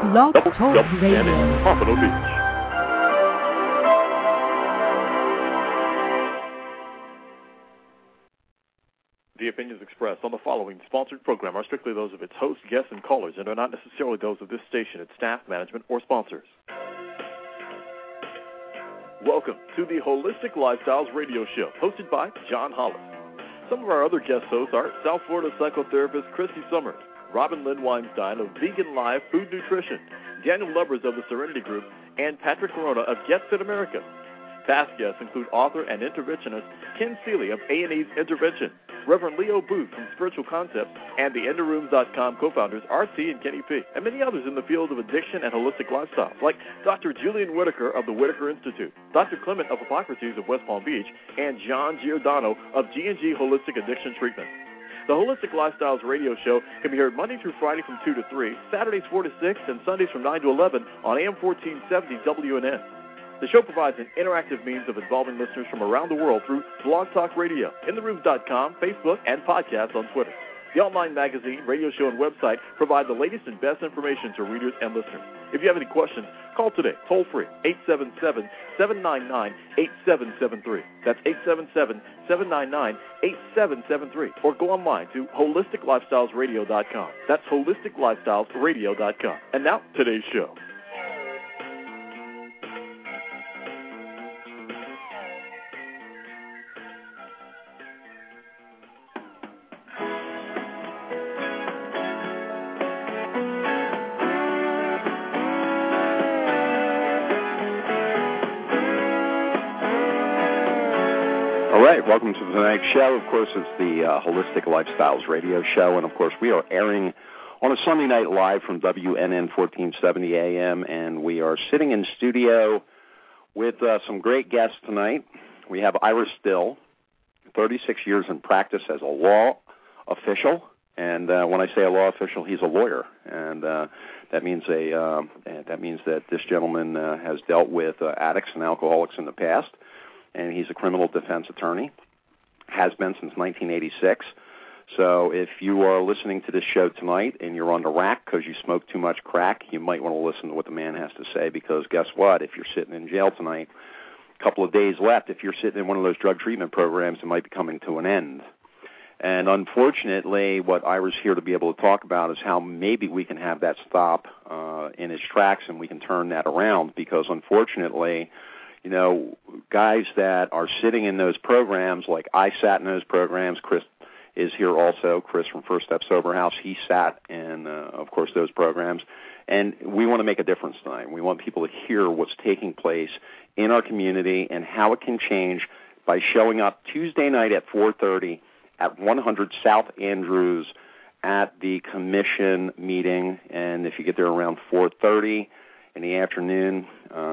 Blog Talk Radio. Pompano Beach. The opinions expressed on the following sponsored program are strictly those of its hosts, guests, and callers, and are not necessarily those of this station, its staff, management, or sponsors. Welcome to the Holistic Lifestyles Radio Show, hosted by John Hollis. Some of our other guest hosts are South Florida psychotherapist Christy Summers, Robin Lynn Weinstein of Vegan Live Food Nutrition, Daniel Lubbers of the Serenity Group, and Patrick Corona of Get Fit America. Past guests include author and interventionist Ken Seeley of A&E's Intervention, Reverend Leo Booth from Spiritual Concepts, and the EnderRooms.com co-founders R.C. and Kenny P., and many others in the field of addiction and holistic lifestyles, like Dr. Julian Whitaker of the Whitaker Institute, Dr. Clement of Hippocrates of West Palm Beach, and John Giordano of G&G Holistic Addiction Treatment. The Holistic Lifestyles Radio Show can be heard Monday through Friday from 2 to 3, Saturdays 4 to 6, and Sundays from 9 to 11 on AM 1470 WNN. The show provides an interactive means of involving listeners from around the world through Blog Talk Radio, EnderRooms.com, Facebook, and podcasts on Twitter. The online magazine, radio show, and website provide the latest and best information to readers and listeners. If you have any questions, call today, toll-free, 877-799-8773. That's 877-799-8773. Or go online to HolisticLifestylesRadio.com. That's HolisticLifestylesRadio.com. And now, today's show. Welcome to tonight's show. Of course, it's the Holistic Lifestyles Radio Show, and of course, we are airing on a Sunday night live from WNN 1470 AM, and we are sitting in studio with some great guests tonight. We have Ira Still, 36 years in practice as a law official, and when I say a law official, he's a lawyer, and that means that this gentleman has dealt with addicts and alcoholics in the past. And he's a criminal defense attorney, has been since 1986. So if you are listening to this show tonight and you're on the rack because you smoke too much crack, you might want to listen to what the man has to say, because guess what? If you're sitting in jail tonight, a couple of days left, if you're sitting in one of those drug treatment programs, it might be coming to an end. And unfortunately, what Ira's here to be able to talk about is how maybe we can have that stop in its tracks and we can turn that around, because unfortunately, you know, guys that are sitting in those programs, like I sat in those programs, Chris is here also, Chris from First Step Sober House, he sat in, of course, those programs, and we want to make a difference tonight. We want people to hear what's taking place in our community and how it can change by showing up Tuesday night at 4:30 at 100 South Andrews at the commission meeting, and if you get there around 4:30 in the afternoon,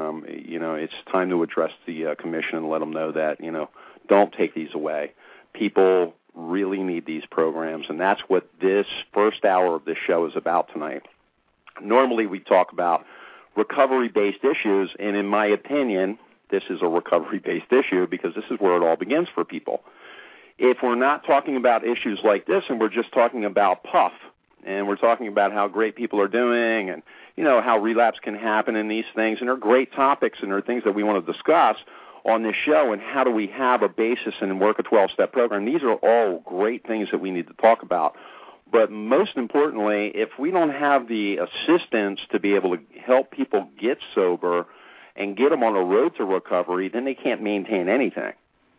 it's time to address the commission and let them know that, don't take these away. People really need these programs, and that's what this first hour of this show is about tonight. Normally we talk about recovery-based issues, and in my opinion, this is a recovery-based issue because this is where it all begins for people. If we're not talking about issues like this and we're just talking about puff, and we're talking about how great people are doing and, how relapse can happen and these things, and they're great topics and they're things that we want to discuss on this show, and how do we have a basis and work a 12-step program. These are all great things that we need to talk about. But most importantly, if we don't have the assistance to be able to help people get sober and get them on a road to recovery, then they can't maintain anything.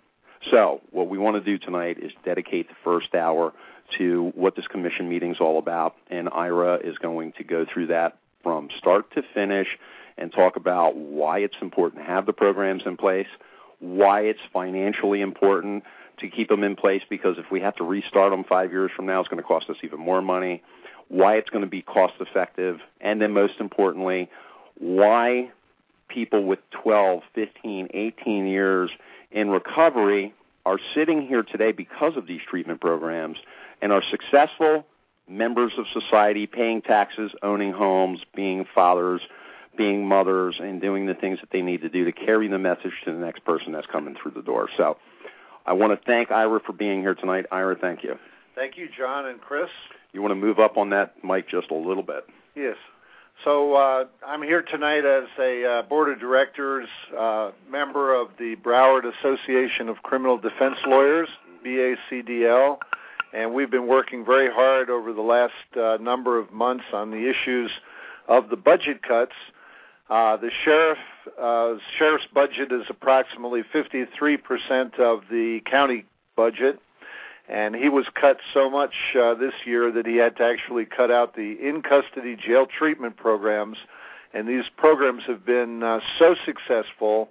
So what we want to do tonight is dedicate the first hour to what this commission meeting is all about, and Ira is going to go through that from start to finish and talk about why it's important to have the programs in place, why it's financially important to keep them in place, because if we have to restart them 5 years from now, it's going to cost us even more money, why it's going to be cost-effective, and then most importantly, why people with 12, 15, 18 years in recovery are sitting here today because of these treatment programs and are successful members of society, paying taxes, owning homes, being fathers, being mothers, and doing the things that they need to do to carry the message to the next person that's coming through the door. So I want to thank Ira for being here tonight. Ira, thank you. Thank you, John and Chris. You want to move up on that mic just a little bit? Yes. So I'm here tonight as a board of directors, member of the Broward Association of Criminal Defense Lawyers, BACDL, and we've been working very hard over the last number of months on the issues of the budget cuts. The sheriff's budget is approximately 53% of the county budget, and he was cut so much this year that he had to actually cut out the in-custody jail treatment programs, and these programs have been so successful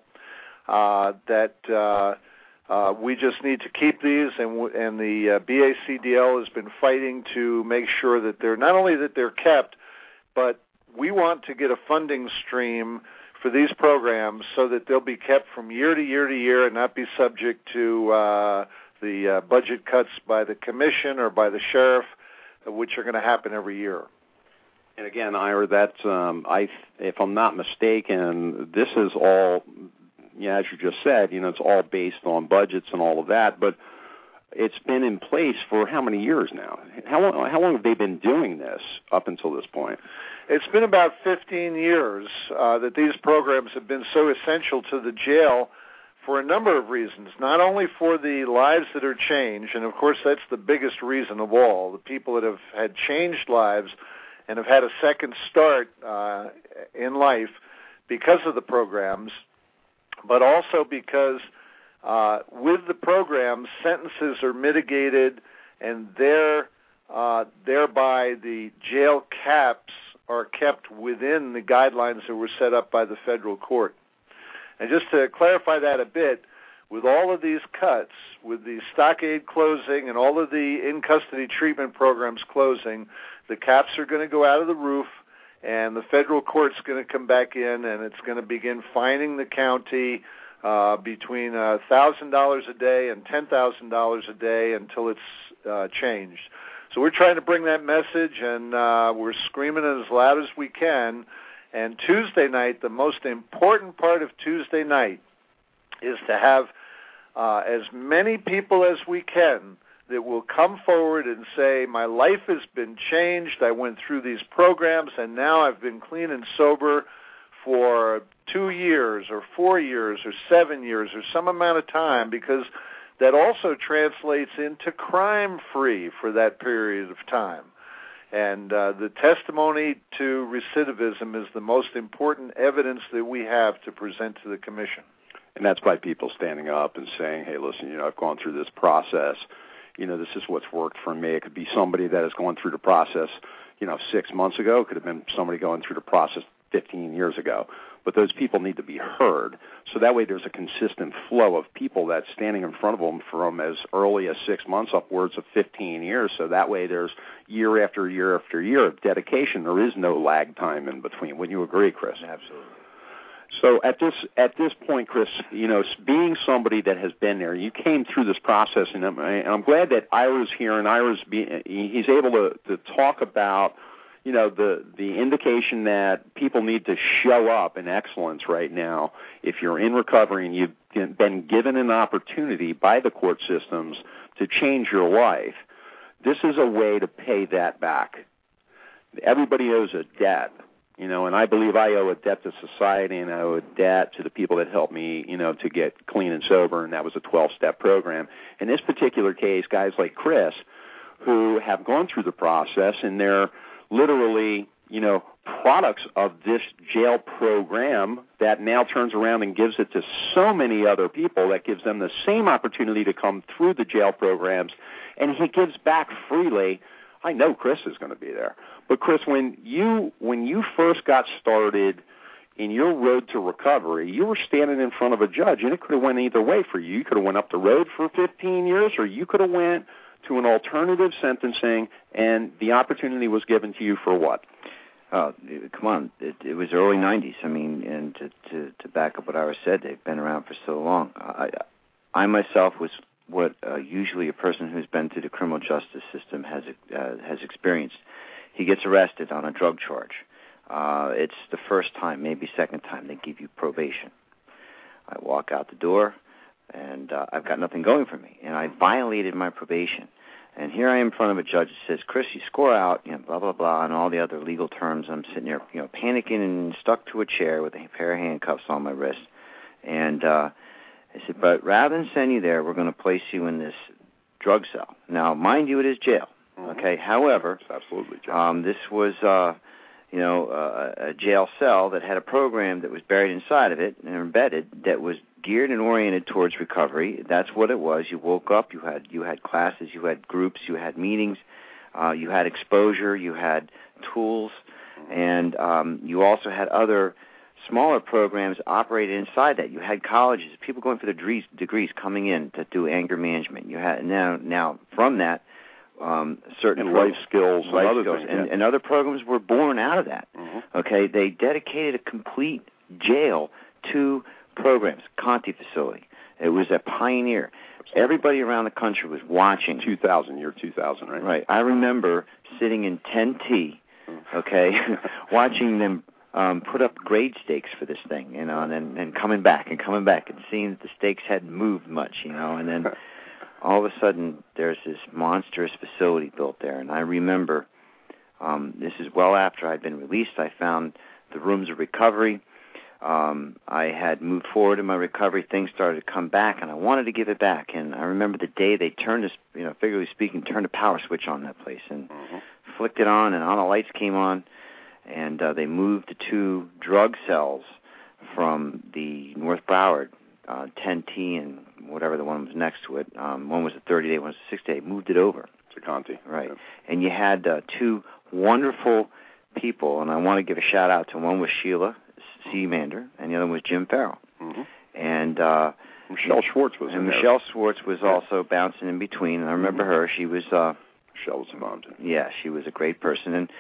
that we just need to keep these, and the BACDL has been fighting to make sure that they're not only that they're kept, but we want to get a funding stream for these programs so that they'll be kept from year to year to year and not be subject to the budget cuts by the commission or by the sheriff, which are going to happen every year. And again, Ira, that's if I'm not mistaken, this is all, as you just said, it's all based on budgets and all of that. But it's been in place for how many years now? How long have they been doing this up until this point? It's been about 15 years that these programs have been so essential to the jail for a number of reasons, not only for the lives that are changed, and of course that's the biggest reason of all, the people that have had changed lives and have had a second start in life because of the programs, but also because with the programs, sentences are mitigated, and thereby the jail caps are kept within the guidelines that were set up by the federal court. And just to clarify that a bit, with all of these cuts, with the stockade closing and all of the in-custody treatment programs closing, the caps are going to go out of the roof, and the federal court's going to come back in, and it's going to begin fining the county between $1,000 a day and $10,000 a day until it's changed. So we're trying to bring that message, and we're screaming it as loud as we can. And Tuesday night, the most important part of Tuesday night is to have as many people as we can that will come forward and say, my life has been changed, I went through these programs, and now I've been clean and sober for 2 years or 4 years or 7 years or some amount of time, because that also translates into crime-free for that period of time. And the testimony to recidivism is the most important evidence that we have to present to the commission. And that's by people standing up and saying, hey, listen, I've gone through this process. This is what's worked for me. It could be somebody that has gone through the process, 6 months ago. It could have been somebody going through the process 15 years ago. But those people need to be heard. So that way there's a consistent flow of people that's standing in front of them from as early as 6 months upwards of 15 years. So that way there's year after year after year of dedication. There is no lag time in between. Wouldn't you agree, Chris? Absolutely. So at this point, Chris, being somebody that has been there, you came through this process, and I'm glad that Ira's here, and he's able to talk about the indication that people need to show up in excellence right now. If you're in recovery and you've been given an opportunity by the court systems to change your life, this is a way to pay that back. Everybody owes a debt, and I believe I owe a debt to society, and I owe a debt to the people that helped me, to get clean and sober, and that was a 12-step program. In this particular case, guys like Chris, who have gone through the process, and they're literally, products of this jail program that now turns around and gives it to so many other people, that gives them the same opportunity to come through the jail programs, and he gives back freely. I know Chris is going to be there. But Chris, when you first got started in your road to recovery, you were standing in front of a judge, and it could have went either way for you. You could have went up the road for 15 years, or you could have went to an alternative sentencing, and the opportunity was given to you for what? Come on, it was early 90s. I mean, and to back up what Ira said, they've been around for so long. I myself was what usually a person who's been through the criminal justice system has experienced. He gets arrested on a drug charge. It's the first time, maybe second time, they give you probation. I walk out the door, and I've got nothing going for me, and I violated my probation. And here I am in front of a judge that says, Chris, you score out, blah, blah, blah, and all the other legal terms. I'm sitting there, panicking and stuck to a chair with a pair of handcuffs on my wrist. And I said, but rather than send you there, we're going to place you in this drug cell. Now, mind you, it is jail. Okay. However, it's absolutely jail. This was, a jail cell that had a program that was buried inside of it and embedded that was geared and oriented towards recovery. That's what it was. You woke up, you had classes, you had groups, you had meetings, you had exposure, you had tools, and you also had other smaller programs operated inside that. You had colleges, people going for their degrees coming in to do anger management. You had now from that certain life skills and other skills, things, and other programs were born out of that. Okay, they dedicated a complete jail to programs. Conti facility. It was a pioneer. Absolutely. Everybody around the country was watching. 2000, right? Right. I remember sitting in 10T, okay, watching them put up grade stakes for this thing, and coming back and seeing that the stakes hadn't moved much, and then all of a sudden there's this monstrous facility built there. And I remember, this is well after I'd been released, I found the rooms of recovery. I had moved forward in my recovery. Things started to come back, and I wanted to give it back. And I remember the day they turned this, figuratively speaking, turned a power switch on that place and flicked it on, and all the lights came on, and they moved the 2 drug cells from the North Broward, 10T and whatever the one was next to it. One was a 30-day, one was a 6-day. Moved it over. To Conti. Right. Yeah. And you had 2 wonderful people, and I want to give a shout-out to one was Sheila Seamander, and the other was Jim Farrell. And Michelle Schwartz was in there. Michelle Schwartz was also bouncing in between, and I remember her. She was... Michelle was involved. Yeah, she was a great person. And,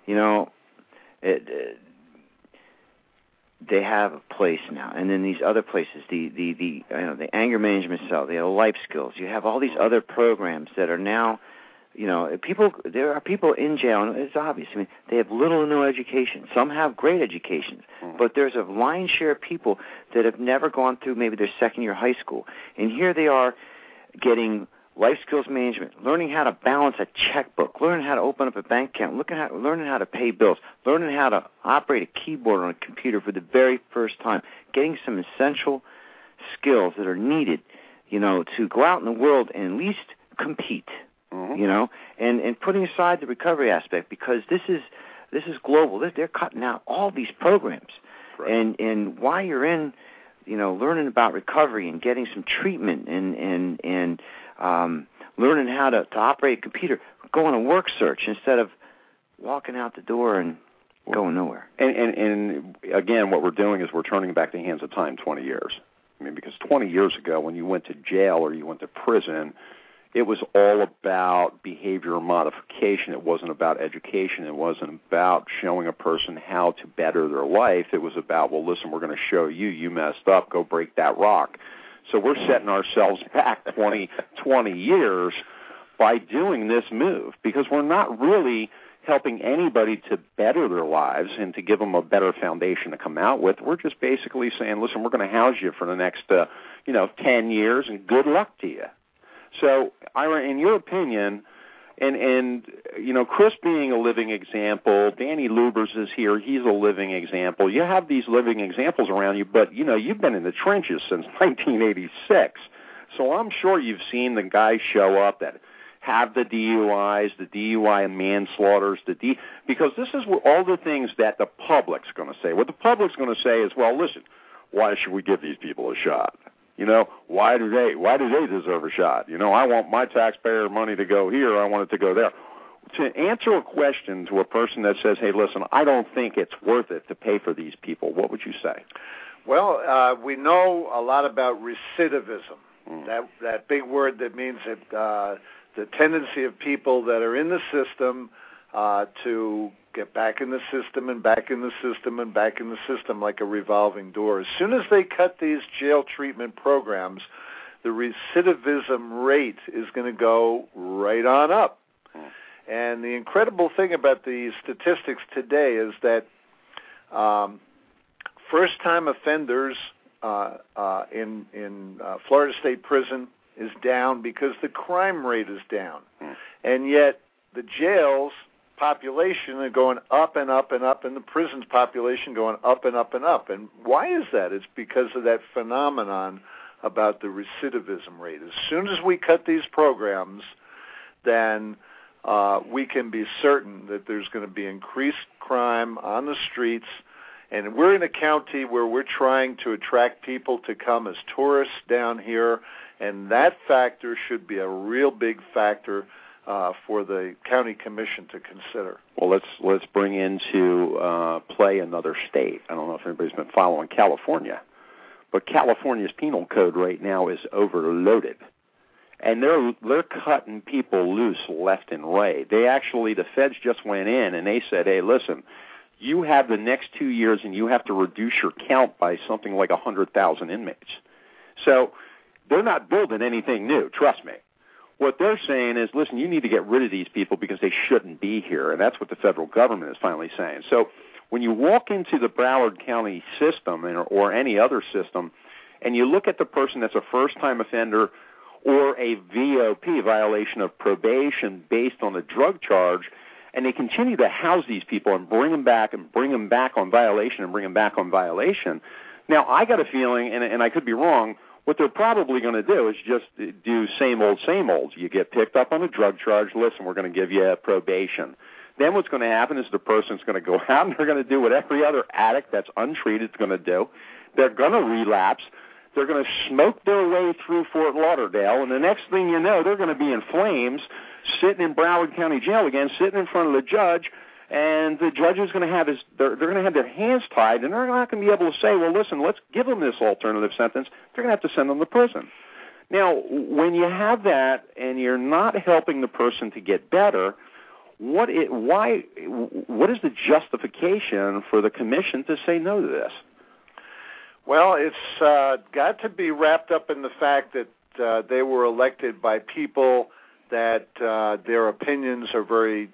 they have a place now. And then these other places, the anger management cell, the life skills, you have all these other programs that are now... there are people in jail, and it's obvious. I mean, they have little or no education. Some have great educations, but there's a lion's share of people that have never gone through maybe their second year of high school. And here they are getting life skills management, learning how to balance a checkbook, learning how to open up a bank account, learning how to pay bills, learning how to operate a keyboard on a computer for the very first time, getting some essential skills that are needed, to go out in the world and at least compete. And putting aside the recovery aspect, because this is global. They're cutting out all these programs, right. And while you're in, learning about recovery and getting some treatment and learning how to operate a computer, go on a work search instead of walking out the door and going nowhere. And again, what we're doing is we're turning back the hands of time 20 years. I mean, because 20 years ago, when you went to jail or you went to prison, it was all about behavior modification. It wasn't about education. It wasn't about showing a person how to better their life. It was about, well, listen, we're going to show you messed up. Go break that rock. So we're setting ourselves back 20 years by doing this move, because we're not really helping anybody to better their lives and to give them a better foundation to come out with. We're just basically saying, listen, we're going to house you for the next 10 years, and good luck to you. So, Ira, in your opinion, and Chris being a living example, Danny Lubers is here, he's a living example. You have these living examples around you, but, you've been in the trenches since 1986. So I'm sure you've seen the guys show up that have the DUIs, the DUI and manslaughters, because this is all the things that the public's going to say. What the public's going to say is, well, listen, why should we give these people a shot? Why do they deserve a shot? I want my taxpayer money to go here. I want it to go there. To answer a question to a person that says, hey, listen, I don't think it's worth it to pay for these people, what would you say? Well, we know a lot about recidivism, that big word that means that the tendency of people that are in the system to get back in the system and back in the system and back in the system like a revolving door. As soon as they cut these jail treatment programs, the recidivism rate is going to go right on up. And the incredible thing about the statistics today is that first-time offenders in Florida State Prison is down because the crime rate is down. and yet the jails population are going up and up and up, and the prisons population going up and up and up. And why is that? It's because of that phenomenon about the recidivism rate. As soon as we cut these programs, then we can be certain that there's going to be increased crime on the streets. And we're in a county where we're trying to attract people to come as tourists down here, and that factor should be a real big factor for the county commission to consider. Well, let's bring into play another state. I don't know if anybody's been following California, but California's penal code right now is overloaded, and they're cutting people loose left and right. The feds just went in and they said, hey, listen, you have the next 2 years and you have to reduce your count by something like 100,000 inmates. So they're not building anything new, trust me. What they're saying is, listen, you need to get rid of these people because they shouldn't be here, and that's what the federal government is finally saying. So when you walk into the Broward County system or any other system, and you look at the person that's a first-time offender or a VOP, violation of probation, based on a drug charge, and they continue to house these people and bring them back on violation and bring them back on violation. Now, I got a feeling, and I could be wrong, what they're probably going to do is just do same old. You get picked up on a drug charge. Listen, we're going to give you probation. Then what's going to happen is the person's going to go out and they're going to do what every other addict that's untreated is going to do. They're going to relapse. They're going to smoke their way through Fort Lauderdale, and the next thing you know, they're going to be in flames, sitting in Broward County Jail again, sitting in front of the judge, and the judge is going to have they're going to have their hands tied, and they're not going to be able to say, well, listen, let's give them this alternative sentence. They're going to have to send them to prison. Now, when you have that and you're not helping the person to get better, what is the justification for the commission to say no to this? Well, it's got to be wrapped up in the fact that they were elected by people that their opinions are very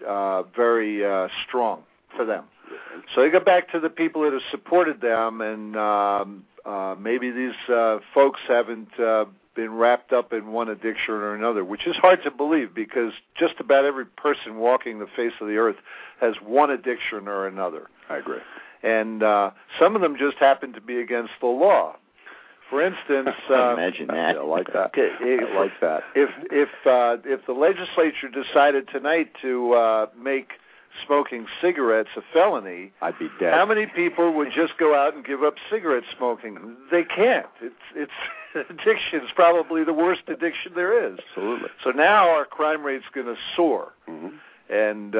strong for them. So they go back to the people that have supported them, and maybe these folks haven't been wrapped up in one addiction or another, which is hard to believe because just about every person walking the face of the earth has one addiction or another. I agree. And some of them just happen to be against the law. For instance, imagine that. I like that. I like that. If the legislature decided tonight to make smoking cigarettes a felony, I'd be dead. How many people would just go out and give up cigarette smoking? They can't. It's addiction is probably the worst addiction there is. Absolutely. So now our crime rate's going to soar, and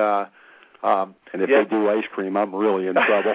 if they do ice cream, I'm really in trouble.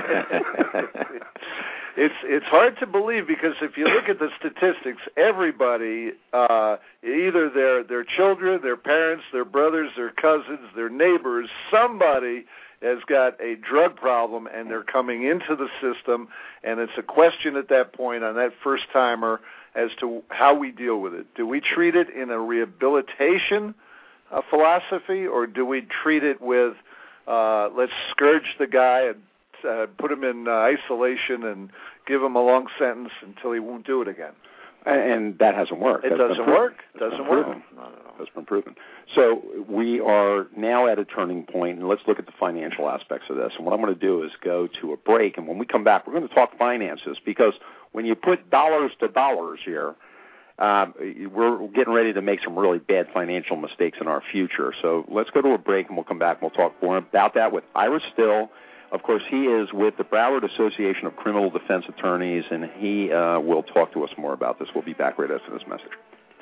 It's hard to believe because if you look at the statistics, everybody, either their children, their parents, their brothers, their cousins, their neighbors, somebody has got a drug problem and they're coming into the system, and it's a question at that point on that first-timer as to how we deal with it. Do we treat it in a rehabilitation philosophy, or do we treat it with let's scourge the guy and put him in isolation and give him a long sentence until he won't do it again? And that hasn't worked. It doesn't work. It doesn't work. No. That's been proven. So we are now at a turning point, and let's look at the financial aspects of this. And what I'm going to do is go to a break, and when we come back, we're going to talk finances, because when you put dollars to dollars here, we're getting ready to make some really bad financial mistakes in our future. So let's go to a break, and we'll come back, and we'll talk more about that with Ira Still. Of course, he is with the Broward Association of Criminal Defense Attorneys, and he will talk to us more about this. We'll be back right after this message.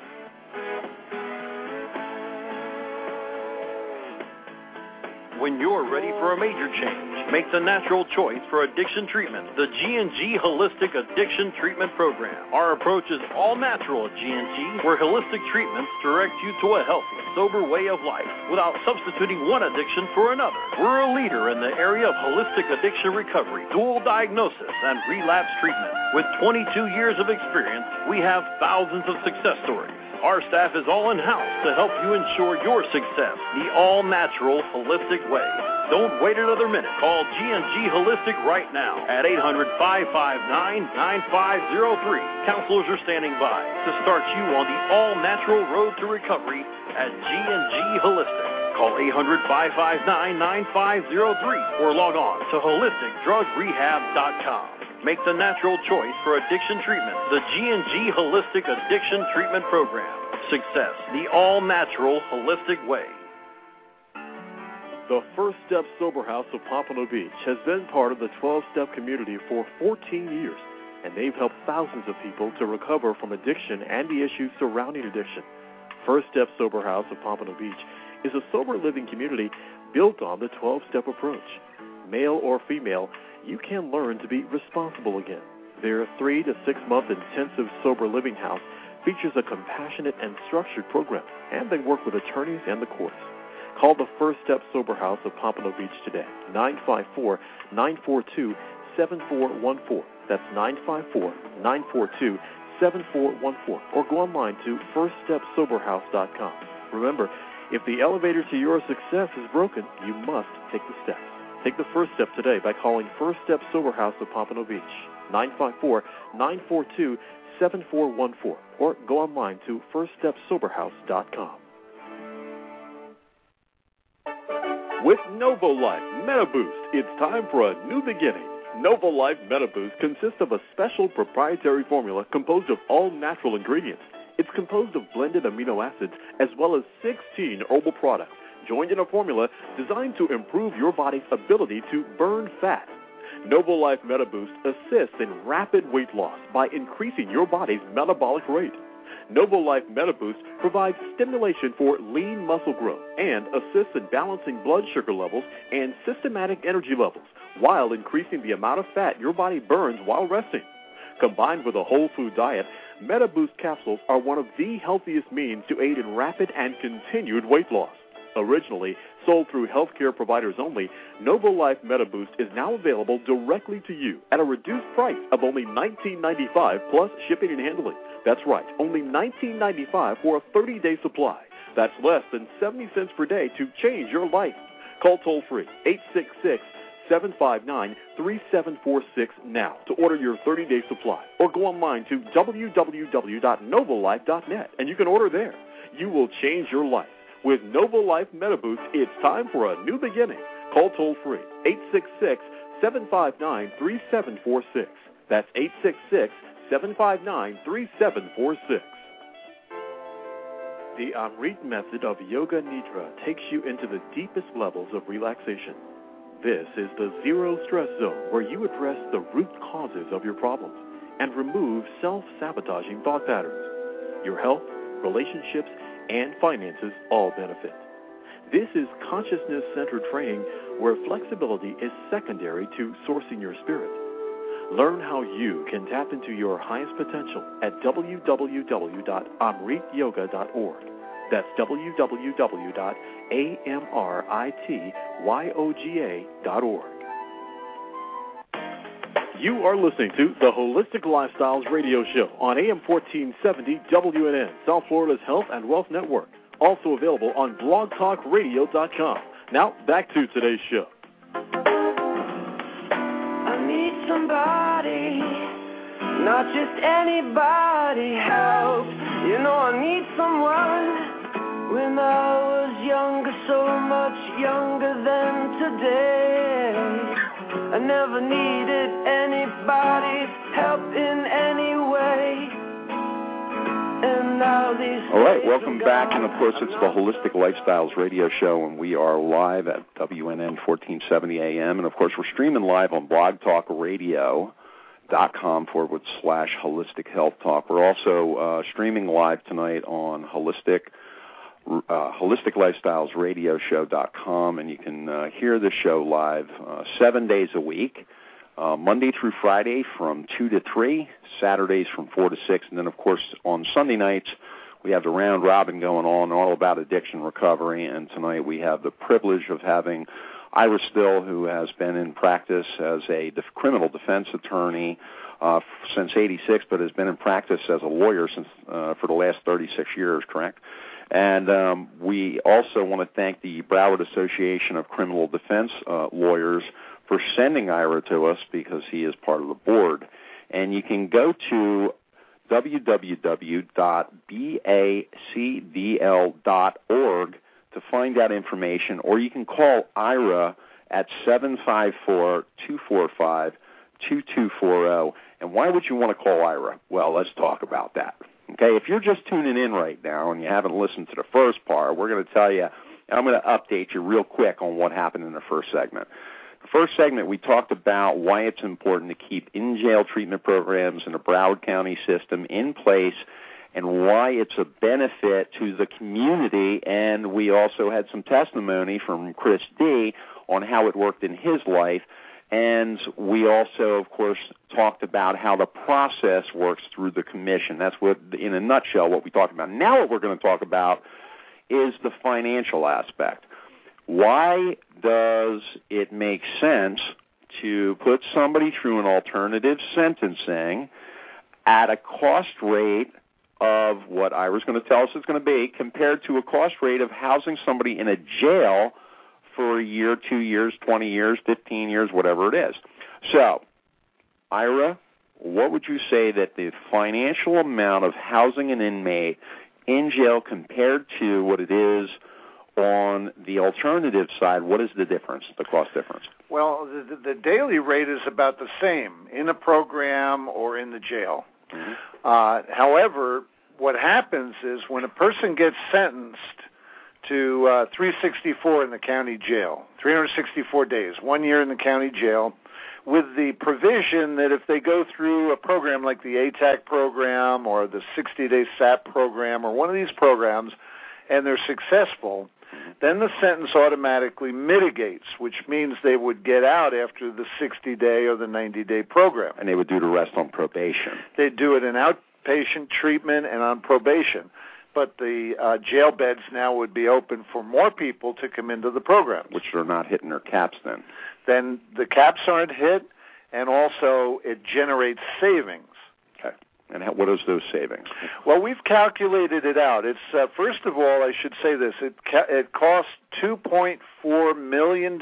When you're ready for a major change, make the natural choice for addiction treatment, the G&G Holistic Addiction Treatment Program. Our approach is all natural at G&G, where holistic treatments direct you to a healthy, sober way of life without substituting one addiction for another. We're a leader in the area of holistic addiction recovery, dual diagnosis, and relapse treatment. With 22 years of experience, we have thousands of success stories. Our staff is all in-house to help you ensure your success the all-natural, holistic way. Don't wait another minute. Call G&G Holistic right now at 800-559-9503. Counselors are standing by to start you on the all-natural road to recovery at G&G Holistic. Call 800-559-9503 or log on to holisticdrugrehab.com. Make the natural choice for addiction treatment. The G&G Holistic Addiction Treatment Program. Success, the all-natural, holistic way. The First Step Sober House of Pompano Beach has been part of the 12-Step community for 14 years, and they've helped thousands of people to recover from addiction and the issues surrounding addiction. First Step Sober House of Pompano Beach is a sober living community built on the 12-Step approach. Male or female, you can learn to be responsible again. Their 3 to 6 month intensive sober living house features a compassionate and structured program, and they work with attorneys and the courts. Call the First Step Sober House of Pompano Beach today, 954-942-7414. That's 954-942-7414. Or go online to firststepsoberhouse.com. Remember, if the elevator to your success is broken, you must take the steps. Take the first step today by calling First Step Sober House of Pompano Beach, 954-942-7414, or go online to firststepsoberhouse.com. With NovoLife MetaBoost, it's time for a new beginning. NovoLife MetaBoost consists of a special proprietary formula composed of all natural ingredients. It's composed of blended amino acids as well as 16 herbal products, joined in a formula designed to improve your body's ability to burn fat. NovoLife MetaBoost assists in rapid weight loss by increasing your body's metabolic rate. NovoLife MetaBoost provides stimulation for lean muscle growth and assists in balancing blood sugar levels and systematic energy levels while increasing the amount of fat your body burns while resting. Combined with a whole food diet, MetaBoost capsules are one of the healthiest means to aid in rapid and continued weight loss. Originally sold through healthcare providers only, NovoLife MetaBoost is now available directly to you at a reduced price of only $19.95 plus shipping and handling. That's right, only $19.95 for a 30-day supply. That's less than 70 cents per day to change your life. Call toll-free 866-759-3746 now to order your 30-day supply, or go online to www.novolife.net and you can order there. You will change your life. With NovoLife MetaBoost, it's time for a new beginning. Call toll-free 866-759-3746. That's 866-759-3746. The Amrit method of Yoga Nidra takes you into the deepest levels of relaxation. This is the zero-stress zone where you address the root causes of your problems and remove self-sabotaging thought patterns. Your health, relationships, and finances all benefit. This is consciousness-centered training where flexibility is secondary to sourcing your spirit. Learn how you can tap into your highest potential at www.amrityoga.org. That's www.amrityoga.org. You are listening to the Holistic Lifestyles Radio Show on AM 1470 WNN, South Florida's Health and Wealth Network. Also available on blogtalkradio.com. Now, back to today's show. I need somebody, not just anybody, help. You know I need someone. When I was younger, so much younger than today, I never needed anybody's help in any way. And now these all right, welcome back. And, of course, it's the Holistic Lifestyles Radio Show, and we are live at WNN 1470 AM. And, of course, we're streaming live on blogtalkradio.com/Holistic Health Talk. We're also streaming live tonight on HolisticLifestylesRadioshow.com, and you can hear the show live 7 days a week, Monday through Friday from 2 to 3, Saturdays from 4 to 6, and then, of course, on Sunday nights we have the round robin going on, all about addiction recovery, and tonight we have the privilege of having Ira Still, who has been in practice as a criminal defense attorney since '86, but has been in practice as a lawyer since for the last 36 years, correct? And we also want to thank the Broward Association of Criminal Defense Lawyers for sending Ira to us because he is part of the board. And you can go to www.bacdl.org to find out information, or you can call Ira at 754-245-2240. And why would you want to call Ira? Well, let's talk about that. Okay, if you're just tuning in right now and you haven't listened to the first part, we're going to tell you, I'm going to update you real quick on what happened in the first segment. The first segment, we talked about why it's important to keep in-jail treatment programs in the Broward County system in place and why it's a benefit to the community, and we also had some testimony from Chris D. on how it worked in his life, and we also, of course, talked about how the process works through the commission. That's what, in a nutshell, what we talked about. Now what we're going to talk about is the financial aspect. Why does it make sense to put somebody through an alternative sentencing at a cost rate of what Ira's going to tell us it's going to be compared to a cost rate of housing somebody in a jail for a year, 2 years, 20 years, 15 years, whatever it is? So, Ira, what would you say that the financial amount of housing an inmate in jail compared to what it is on the alternative side, what is the difference, the cost difference? Well, the daily rate is about the same in a program or in the jail. Mm-hmm. However, what happens is when a person gets sentenced to 364 in the county jail, 364 days, 1 year in the county jail, with the provision that if they go through a program like the ATAC program or the 60-day SAP program or one of these programs and they're successful, then the sentence automatically mitigates, which means they would get out after the 60-day or the 90-day program. And they would do the rest on probation. They'd do it in outpatient treatment and on probation. But the jail beds now would be open for more people to come into the program. Which they're not hitting their caps then. Then the caps aren't hit, and also it generates savings. Okay. And what is those savings? Well, we've calculated it out. It's first of all, I should say this: it costs $2.4 million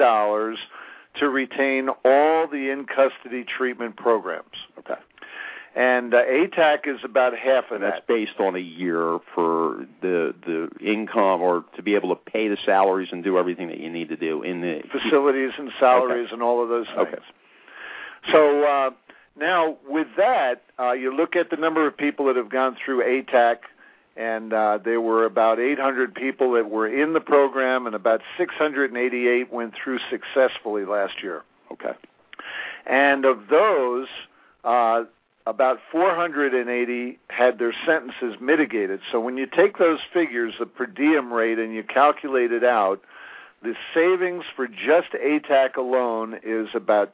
to retain all the in-custody treatment programs. Okay. And ATAC is about half of that. That's based on a year for the income or to be able to pay the salaries and do everything that you need to do in the facilities and salaries and all of those things. Okay. So now with that, you look at the number of people that have gone through ATAC, and there were about 800 people that were in the program, and about 688 went through successfully last year. Okay. And of those, about 480 had their sentences mitigated. So when you take those figures, the per diem rate, and you calculate it out, the savings for just ATAC alone is about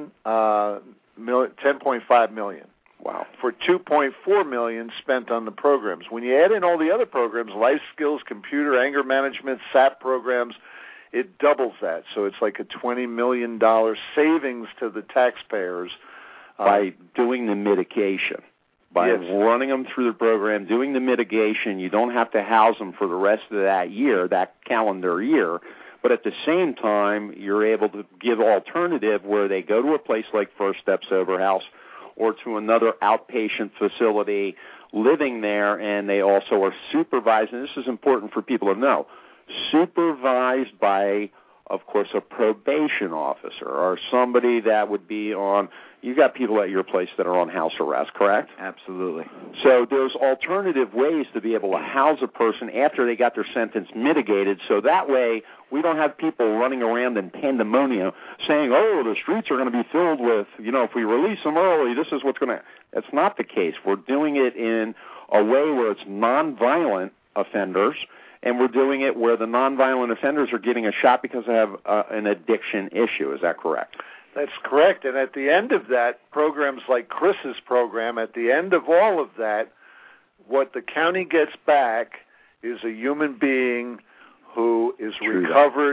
$10.5 million. Wow. For $2.4 million spent on the programs. When you add in all the other programs, life skills, computer, anger management, SAP programs, it doubles that. So it's like a $20 million savings to the taxpayers. By doing the mitigation, by running them through the program, doing the mitigation, you don't have to house them for the rest of that year, that calendar year, but at the same time, you're able to give alternative where they go to a place like First Step Sober House or to another outpatient facility living there, and they also are supervised, and this is important for people to know, supervised by, of course, a probation officer or somebody that would be on. You've got people at your place that are on house arrest, correct? Absolutely. So there's alternative ways to be able to house a person after they got their sentence mitigated, so that way we don't have people running around in pandemonium saying, oh, the streets are going to be filled with, if we release them early, this is what's going to happen. That's not the case. We're doing it in a way where it's nonviolent offenders, and we're doing it where the nonviolent offenders are getting a shot because they have an addiction issue. Is that correct? That's correct. And at the end of that, programs like Chris's program, at the end of all of that, what the county gets back is a human being who is recovered,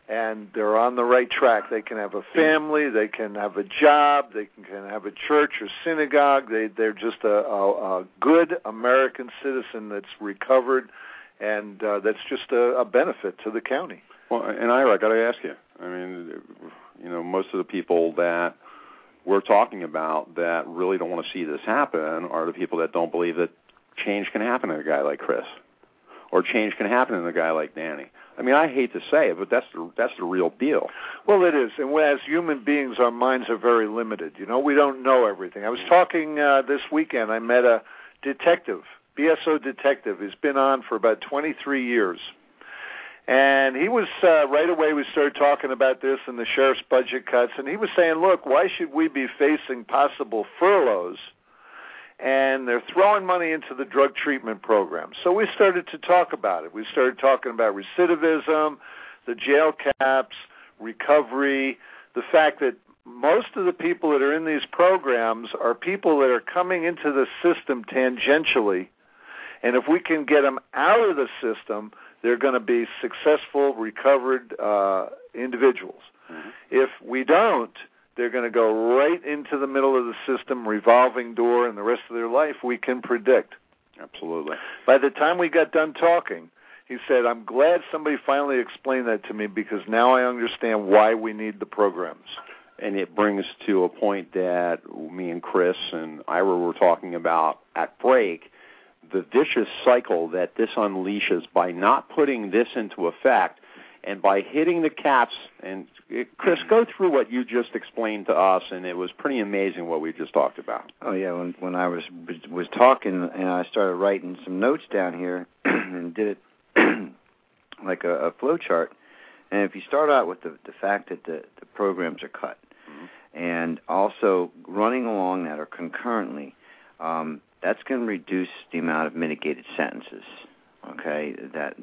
and they're on the right track. They can have a family, they can have a job, they can have a church or synagogue. They're just a good American citizen that's recovered, and that's just a benefit to the county. Well, and Ira, I got to ask you. I mean, most of the people that we're talking about that really don't want to see this happen are the people that don't believe that change can happen in a guy like Chris, or change can happen in a guy like Danny. I mean, I hate to say it, but that's the real deal. Well, it is, and as human beings, our minds are very limited. We don't know everything. I was talking this weekend. I met a detective, BSO detective. He's been on for about 23 years. And he was, right away we started talking about this and the sheriff's budget cuts, and he was saying, look, why should we be facing possible furloughs? And they're throwing money into the drug treatment program. So we started to talk about it. We started talking about recidivism, the jail caps, recovery, the fact that most of the people that are in these programs are people that are coming into the system tangentially, and if we can get them out of the system, they're going to be successful, recovered individuals. Mm-hmm. If we don't, they're going to go right into the middle of the system, revolving door, and the rest of their life we can predict. Absolutely. By the time we got done talking, he said, I'm glad somebody finally explained that to me, because now I understand why we need the programs. And it brings to a point that me and Chris and Ira were talking about at break, the vicious cycle that this unleashes by not putting this into effect and by hitting the caps. And Chris, go through what you just explained to us, and it was pretty amazing what we just talked about. Oh yeah, when I was talking and I started writing some notes down here and did it like a flow chart. And if you start out with the fact that the programs are cut, mm-hmm. and also running along that or concurrently, that's going to reduce the amount of mitigated sentences. Okay, that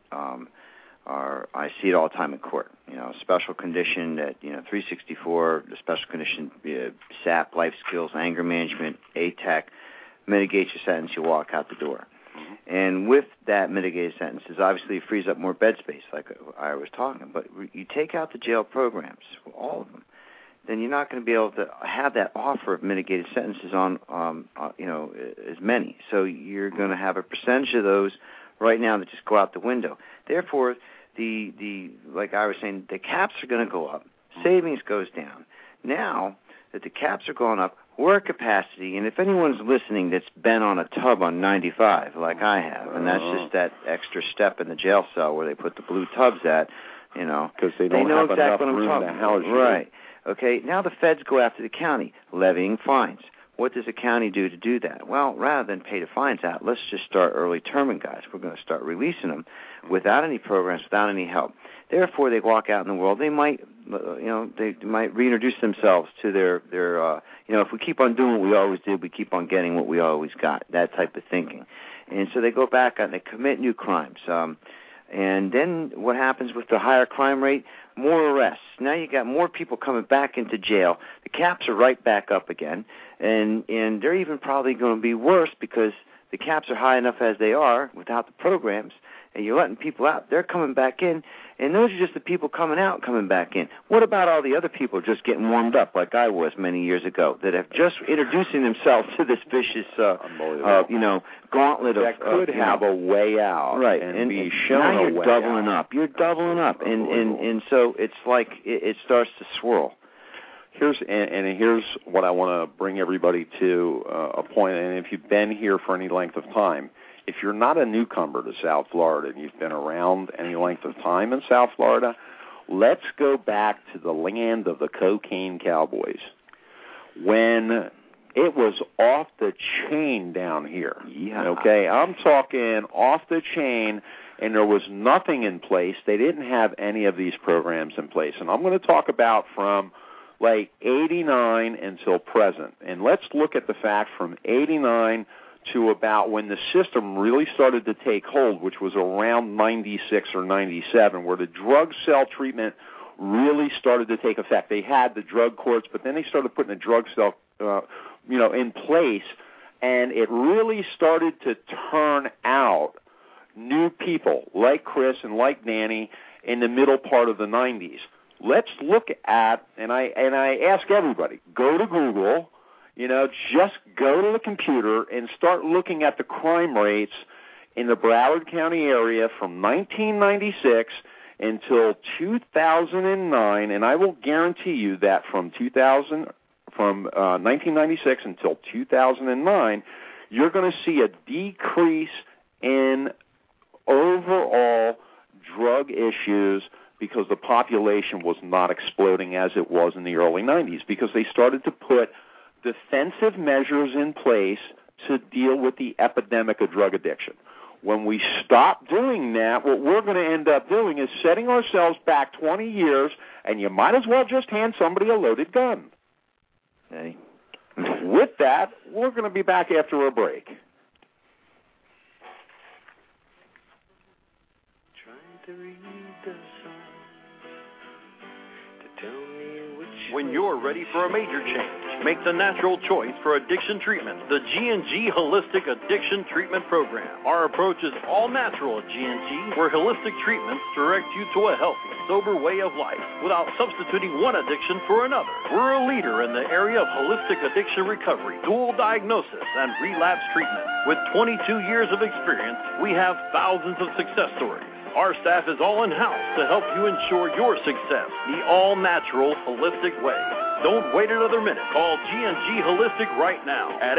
I see it all the time in court. Special condition that 364, the special condition, SAP, life skills, anger management, ATAC, mitigate your sentence, you walk out the door. Mm-hmm. And with that mitigated sentences, obviously it frees up more bed space, like I was talking. But you take out the jail programs, all of them, then you're not going to be able to have that offer of mitigated sentences on as many. So you're going to have a percentage of those right now that just go out the window. Therefore, the like I was saying, the caps are going to go up, savings goes down. Now that the caps are going up, work capacity, and if anyone's listening that's been on a tub on 95, like I have, and that's just that extra step in the jail cell where they put the blue tubs at, because they don't have exactly enough room to house you. Right. Okay, now the feds go after the county, levying fines. What does the county do to do that? Well, rather than pay the fines out, let's just start early terming guys. We're going to start releasing them without any programs, without any help. Therefore, they walk out in the world. They might, they might reintroduce themselves to their if we keep on doing what we always did, we keep on getting what we always got, that type of thinking. And so they go back and they commit new crimes. And then what happens with the higher crime rate? More arrests. Now you got more people coming back into jail. The caps are right back up again, and they're even probably going to be worse because the caps are high enough as they are without the programs, and you're letting people out. They're coming back in, and those are just the people coming out, coming back in. What about all the other people just getting warmed up like I was many years ago that have just introducing themselves to this vicious, gauntlet that could have a way out, right? And be shown now a you're way doubling out. up. You're doubling up, and so it's like it starts to swirl. Here's what I want to bring everybody to a point, and if you've been here for any length of time, if you're not a newcomer to South Florida and you've been around any length of time in South Florida, let's go back to the land of the cocaine cowboys when it was off the chain down here. Yeah. Okay, I'm talking off the chain, and there was nothing in place. They didn't have any of these programs in place, and I'm going to talk about from like 89 until present. And let's look at the fact from 89 to about when the system really started to take hold, which was around 96 or 97, where the drug cell treatment really started to take effect. They had the drug courts, but then they started putting the drug cell, in place, and it really started to turn out new people like Chris and like Danny, in the middle part of the 90s. Let's look at, and I ask everybody, go to Google, just go to the computer and start looking at the crime rates in the Broward County area from 1996 until 2009, and I will guarantee you that from 1996 until 2009, you're going to see a decrease in overall drug issues because the population was not exploding as it was in the early 90s, because they started to put defensive measures in place to deal with the epidemic of drug addiction. When we stop doing that, what we're going to end up doing is setting ourselves back 20 years, and you might as well just hand somebody a loaded gun. Okay. With that, we're going to be back after a break. Trying to read the signs to tell me which. When you're ready for a major change, make the natural choice for addiction treatment, the G&G Holistic Addiction Treatment Program. Our approach is all natural at G&G, where holistic treatments direct you to a healthy, sober way of life without substituting one addiction for another. We're a leader in the area of holistic addiction recovery, dual diagnosis, and relapse treatment. With 22 years of experience, we have thousands of success stories. Our staff is all in-house to help you ensure your success the all-natural, holistic way. Don't wait another minute. Call G&G Holistic right now at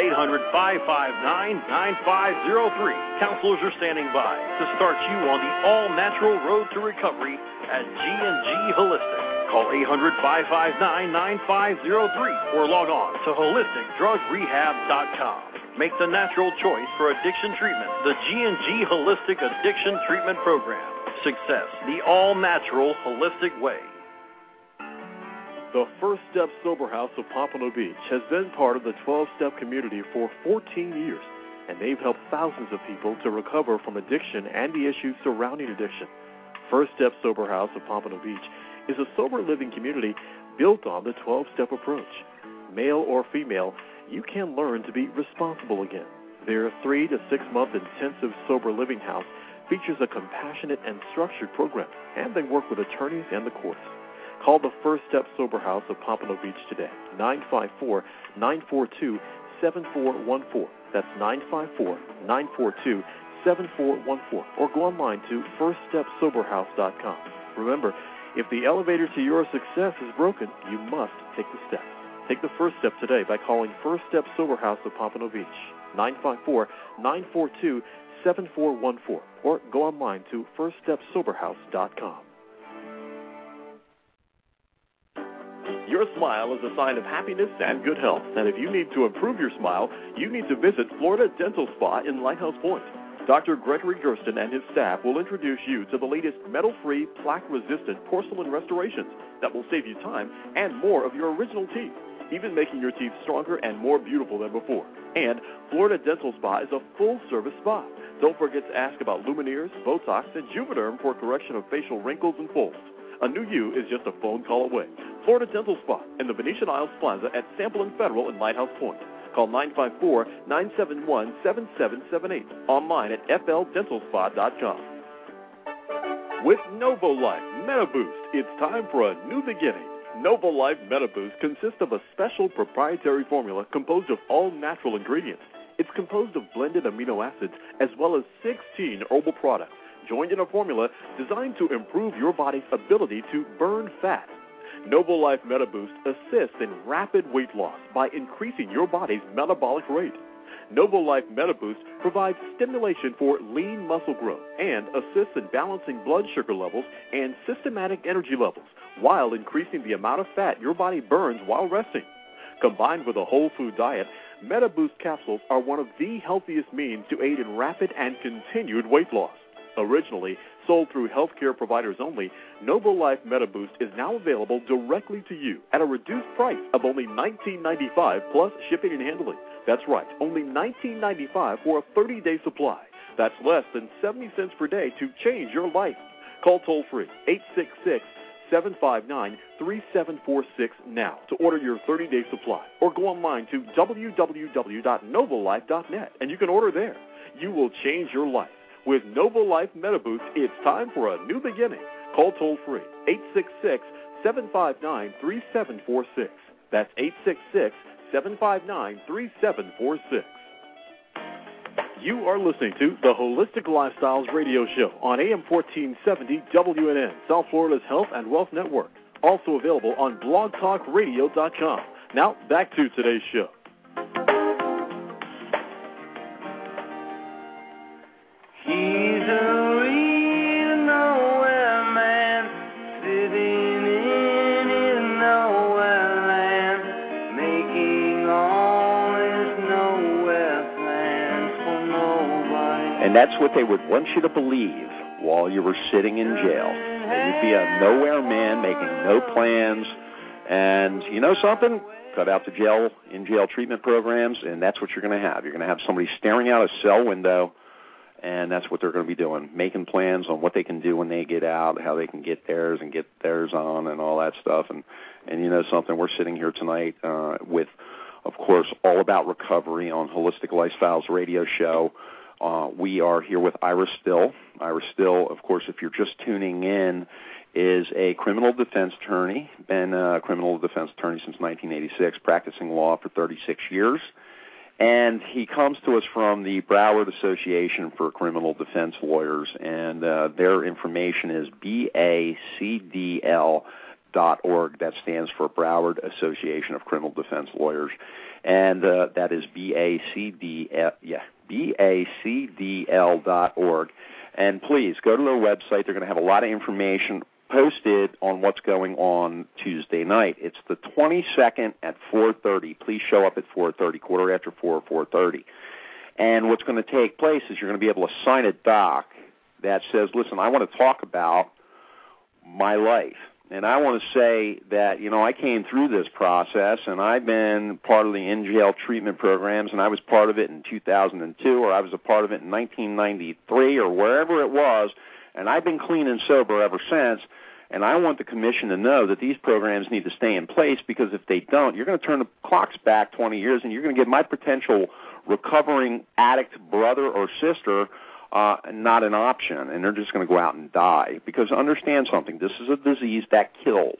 800-559-9503. Counselors are standing by to start you on the all-natural road to recovery at G&G Holistic. Call 800-559-9503 or log on to holisticdrugrehab.com. Make the natural choice for addiction treatment, the G&G Holistic Addiction Treatment Program. Success, the all-natural, holistic way. The First Step Sober House of Pompano Beach has been part of the 12-Step community for 14 years, and they've helped thousands of people to recover from addiction and the issues surrounding addiction. First Step Sober House of Pompano Beach is a sober living community built on the 12-Step approach. Male or female, you can learn to be responsible again. Their 3 to 6 month intensive sober living house features a compassionate and structured program, and they work with attorneys and the courts. Call the First Step Sober House of Pompano Beach today, 954-942-7414. That's 954-942-7414. Or go online to firststepsoberhouse.com. Remember, if the elevator to your success is broken, you must take the steps. Take the first step today by calling First Step Sober House of Pompano Beach, 954-942-7414, or go online to firststepsoberhouse.com. Your smile is a sign of happiness and good health, and if you need to improve your smile, you need to visit Florida Dental Spa in Lighthouse Point. Dr. Gregory Gersten and his staff will introduce you to the latest metal-free, plaque-resistant porcelain restorations that will save you time and more of your original teeth, even making your teeth stronger and more beautiful than before. And Florida Dental Spa is a full-service spa. Don't forget to ask about Lumineers, Botox, and Juvederm for correction of facial wrinkles and folds. A new you is just a phone call away. Florida Dental Spa in the Venetian Isles Plaza at Sample and Federal in Lighthouse Point. Call 954-971-7778. Online at fldentalspa.com. With NovoLife MetaBoost, it's time for a new beginning. NovoLife MetaBoost consists of a special proprietary formula composed of all natural ingredients. It's composed of blended amino acids as well as 16 herbal products, joined in a formula designed to improve your body's ability to burn fat. NovoLife MetaBoost assists in rapid weight loss by increasing your body's metabolic rate. NovoLife MetaBoost provides stimulation for lean muscle growth and assists in balancing blood sugar levels and systematic energy levels while increasing the amount of fat your body burns while resting. Combined with a whole food diet, MetaBoost capsules are one of the healthiest means to aid in rapid and continued weight loss. Originally sold through healthcare providers only, NovoLife MetaBoost is now available directly to you at a reduced price of only $19.95 plus shipping and handling. That's right, only $19.95 for a 30-day supply. That's less than 70 cents per day to change your life. Call toll-free 866-759-3746 now to order your 30-day supply, or go online to www.novolife.net and you can order there. You will change your life. With NovoLife MetaBoost, it's time for a new beginning. Call toll-free, 866-759-3746. That's 866-759-3746. You are listening to the Holistic Lifestyles Radio Show on AM 1470 WNN, South Florida's Health and Wealth Network. Also available on blogtalkradio.com. Now, back to today's show. He's a real nowhere man, sitting in his nowhere land, making all his nowhere plans for nobody. And that's what they would want you to believe while you were sitting in jail. That you'd be a nowhere man making no plans. And you know something? Cut out the in-jail treatment programs, and that's what you're going to have. You're going to have somebody staring out a cell window, and that's what they're going to be doing, making plans on what they can do when they get out, how they can get theirs and get theirs on and all that stuff. And you know something? We're sitting here tonight with, of course, All About Recovery on Holistic Lifestyles Radio Show. We are here with Ira Still. Ira Still, of course, if you're just tuning in, is a criminal defense attorney, been a criminal defense attorney since 1986, practicing law for 36 years. And he comes to us from the Broward Association for Criminal Defense Lawyers, and their information is BACDL.org. That stands for Broward Association of Criminal Defense Lawyers. And that is BACDL.org. And please, go to their website. They're going to have a lot of information posted on what's going on Tuesday night. It's the 22nd at 4:30. Please show up at 4:30, quarter after 4, 4:30. And what's going to take place is you're going to be able to sign a doc that says, listen, I want to talk about my life. And I want to say that, you know, I came through this process, and I've been part of the in-jail treatment programs, and I was part of it in 2002, or I was a part of it in 1993, or wherever it was, and I've been clean and sober ever since. And I want the commission to know that these programs need to stay in place, because if they don't, you're going to turn the clocks back 20 years, and you're going to give my potential recovering addict brother or sister not an option, and they're just going to go out and die. Because understand something, this is a disease that kills.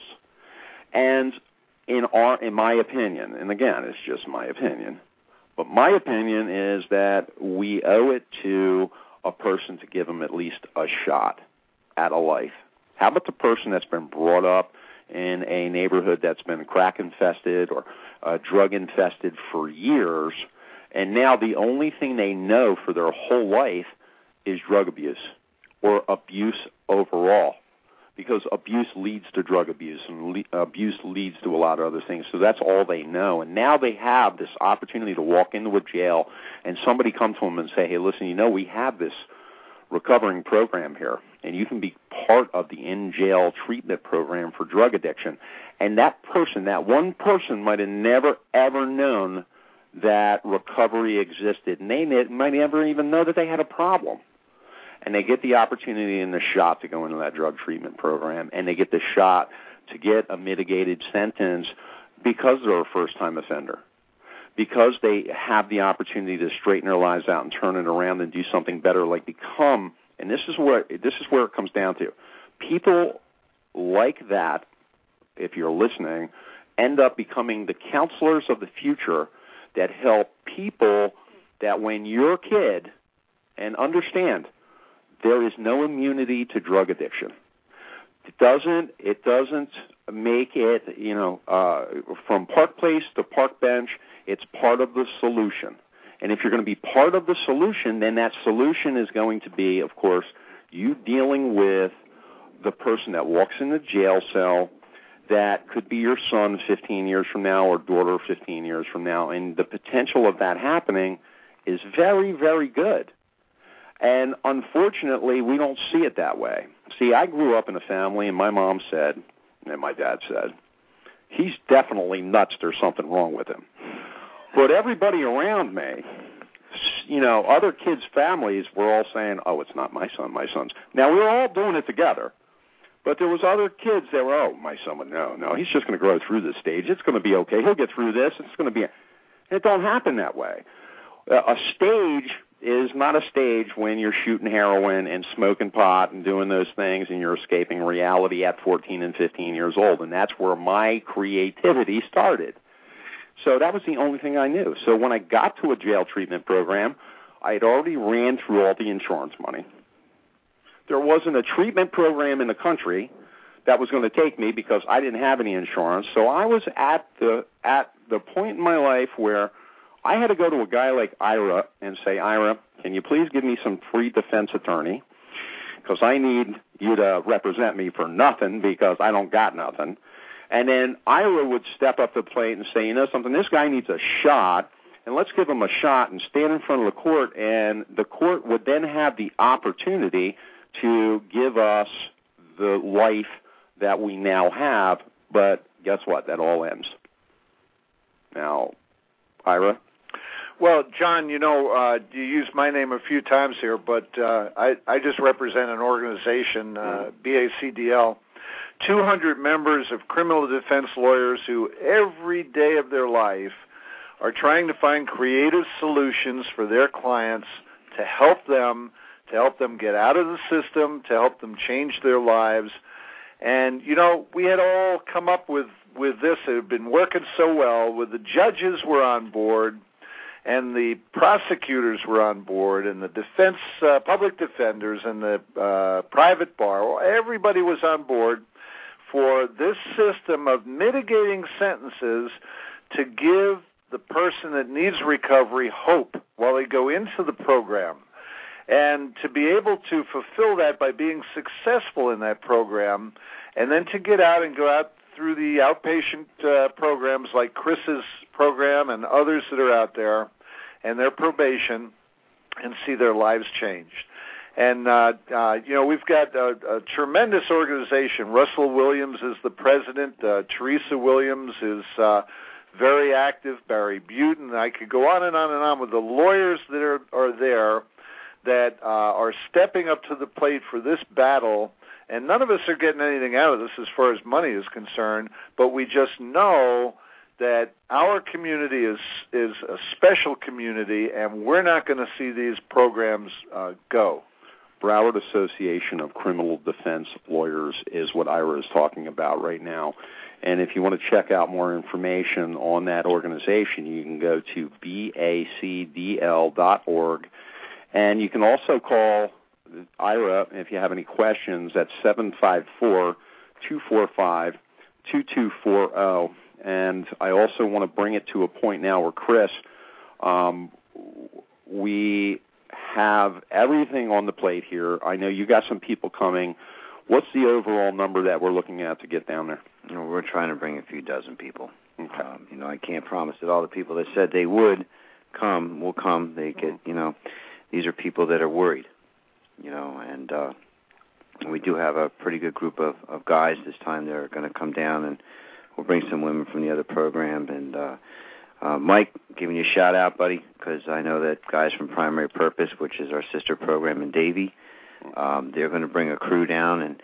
And in my opinion, and again, it's just my opinion, but my opinion is that we owe it to a person to give them at least a shot at a life. How about the person that's been brought up in a neighborhood that's been crack-infested or drug-infested for years, and now the only thing they know for their whole life is drug abuse or abuse overall, because abuse leads to drug abuse, and abuse leads to a lot of other things. So that's all they know. And now they have this opportunity to walk into a jail and somebody come to them and say, hey, listen, you know, we have this recovering program here, and you can be part of the in-jail treatment program for drug addiction. And that person, that one person, might have never, ever known that recovery existed, and they might never even know that they had a problem. And they get the opportunity and the shot to go into that drug treatment program, and they get the shot to get a mitigated sentence because they're a first-time offender, because they have the opportunity to straighten their lives out and turn it around and do something better, like become, and this is where it comes down to. People like that, if you're listening, end up becoming the counselors of the future that help people that when you're a kid, and understand, there is no immunity to drug addiction. It doesn't make it, from Park Place to Park Bench, it's part of the solution. And if you're going to be part of the solution, then that solution is going to be, of course, you dealing with the person that walks in the jail cell that could be your son 15 years from now or daughter 15 years from now. And the potential of that happening is very, very good. And unfortunately, we don't see it that way. See, I grew up in a family, and my mom said, and my dad said, he's definitely nuts, there's something wrong with him. But everybody around me, other kids' families were all saying, oh, it's not my son, my son's. Now, we were all doing it together. But there was other kids that were, oh, my son would, no, he's just going to grow through this stage. It's going to be okay. He'll get through this. It's going to be, it don't happen that way. A stage is not a stage when you're shooting heroin and smoking pot and doing those things and you're escaping reality at 14 and 15 years old. And that's where my creativity started. So that was the only thing I knew. So when I got to a jail treatment program, I had already ran through all the insurance money. There wasn't a treatment program in the country that was going to take me because I didn't have any insurance. So I was at the point in my life where I had to go to a guy like Ira and say, Ira, can you please give me some free defense attorney? Because I need you to represent me for nothing because I don't got nothing. And then Ira would step up to the plate and say, you know something, this guy needs a shot, and let's give him a shot and stand in front of the court, and the court would then have the opportunity to give us the life that we now have. But guess what? That all ends. Now, Ira? Well, John, you used my name a few times here, but I just represent an organization, BACDL, 200 members of criminal defense lawyers who every day of their life are trying to find creative solutions for their clients to help them get out of the system, to help them change their lives. And, we had all come up with this. It had been working so well. With the judges were on board, and the prosecutors were on board, and the defense, public defenders, and the private bar. Everybody was on board for this system of mitigating sentences to give the person that needs recovery hope while they go into the program. And to be able to fulfill that by being successful in that program, and then to get out and go out through the outpatient programs like Chris's program and others that are out there, and their probation, and see their lives changed. And, we've got a tremendous organization. Russell Williams is the president. Teresa Williams is very active. Barry Butin. I could go on and on and on with the lawyers that are there that are stepping up to the plate for this battle. And none of us are getting anything out of this as far as money is concerned, but we just know that our community is a special community, and we're not going to see these programs go. Broward Association of Criminal Defense Lawyers is what Ira is talking about right now. And if you want to check out more information on that organization, you can go to bacdl.org. And you can also call Ira if you have any questions at 754-245-2240. And I also want to bring it to a point now where, Chris, we have everything on the plate here. I know you got some people coming. What's the overall number that we're looking at to get down there? We're trying to bring a few dozen people. Okay. I can't promise that all the people that said they would come will come. They get, these are people that are worried, and we do have a pretty good group of guys this time that are going to come down, and we'll bring some women from the other program. And Mike, giving you a shout-out, buddy, because I know that guys from Primary Purpose, which is our sister program in Davie, they're going to bring a crew down, and,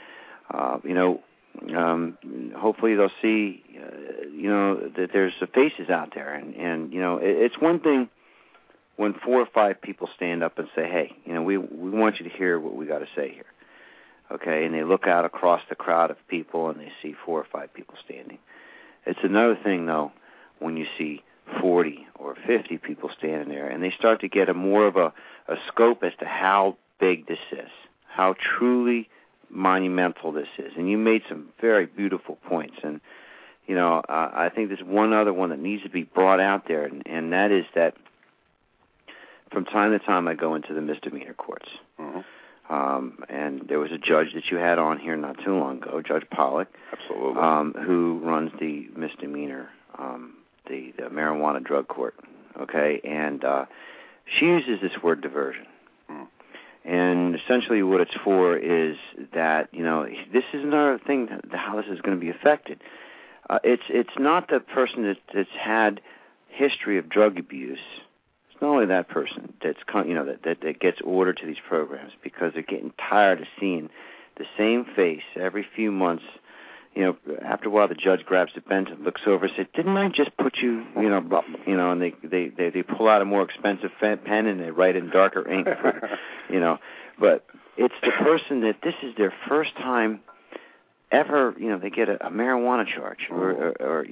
hopefully they'll see, that there's faces out there. And it's one thing when 4 or 5 people stand up and say, hey, we want you to hear what we got to say here, okay? And they look out across the crowd of people and they see 4 or 5 people standing. It's another thing, though, when you see 40 or 50 people standing there, and they start to get more of a scope as to how big this is, how truly monumental this is. And you made some very beautiful points. And, I think there's one other one that needs to be brought out there, and that is that from time to time I go into the misdemeanor courts. Mm-hmm. And there was a judge that you had on here not too long ago, Judge Pollack. Absolutely. Who runs the misdemeanor, the marijuana drug court, okay? And she uses this word diversion. Mm. And essentially what it's for is that, this is another thing, how this is going to be affected. It's not the person that's had history of drug abuse. It's not only that person that's that gets ordered to these programs because they're getting tired of seeing the same face every few months, after a while the judge grabs the bench and looks over and says, "Didn't I just put you, and they pull out a more expensive pen and they write in darker ink, but it's the person that this is their first time ever, they get a marijuana charge or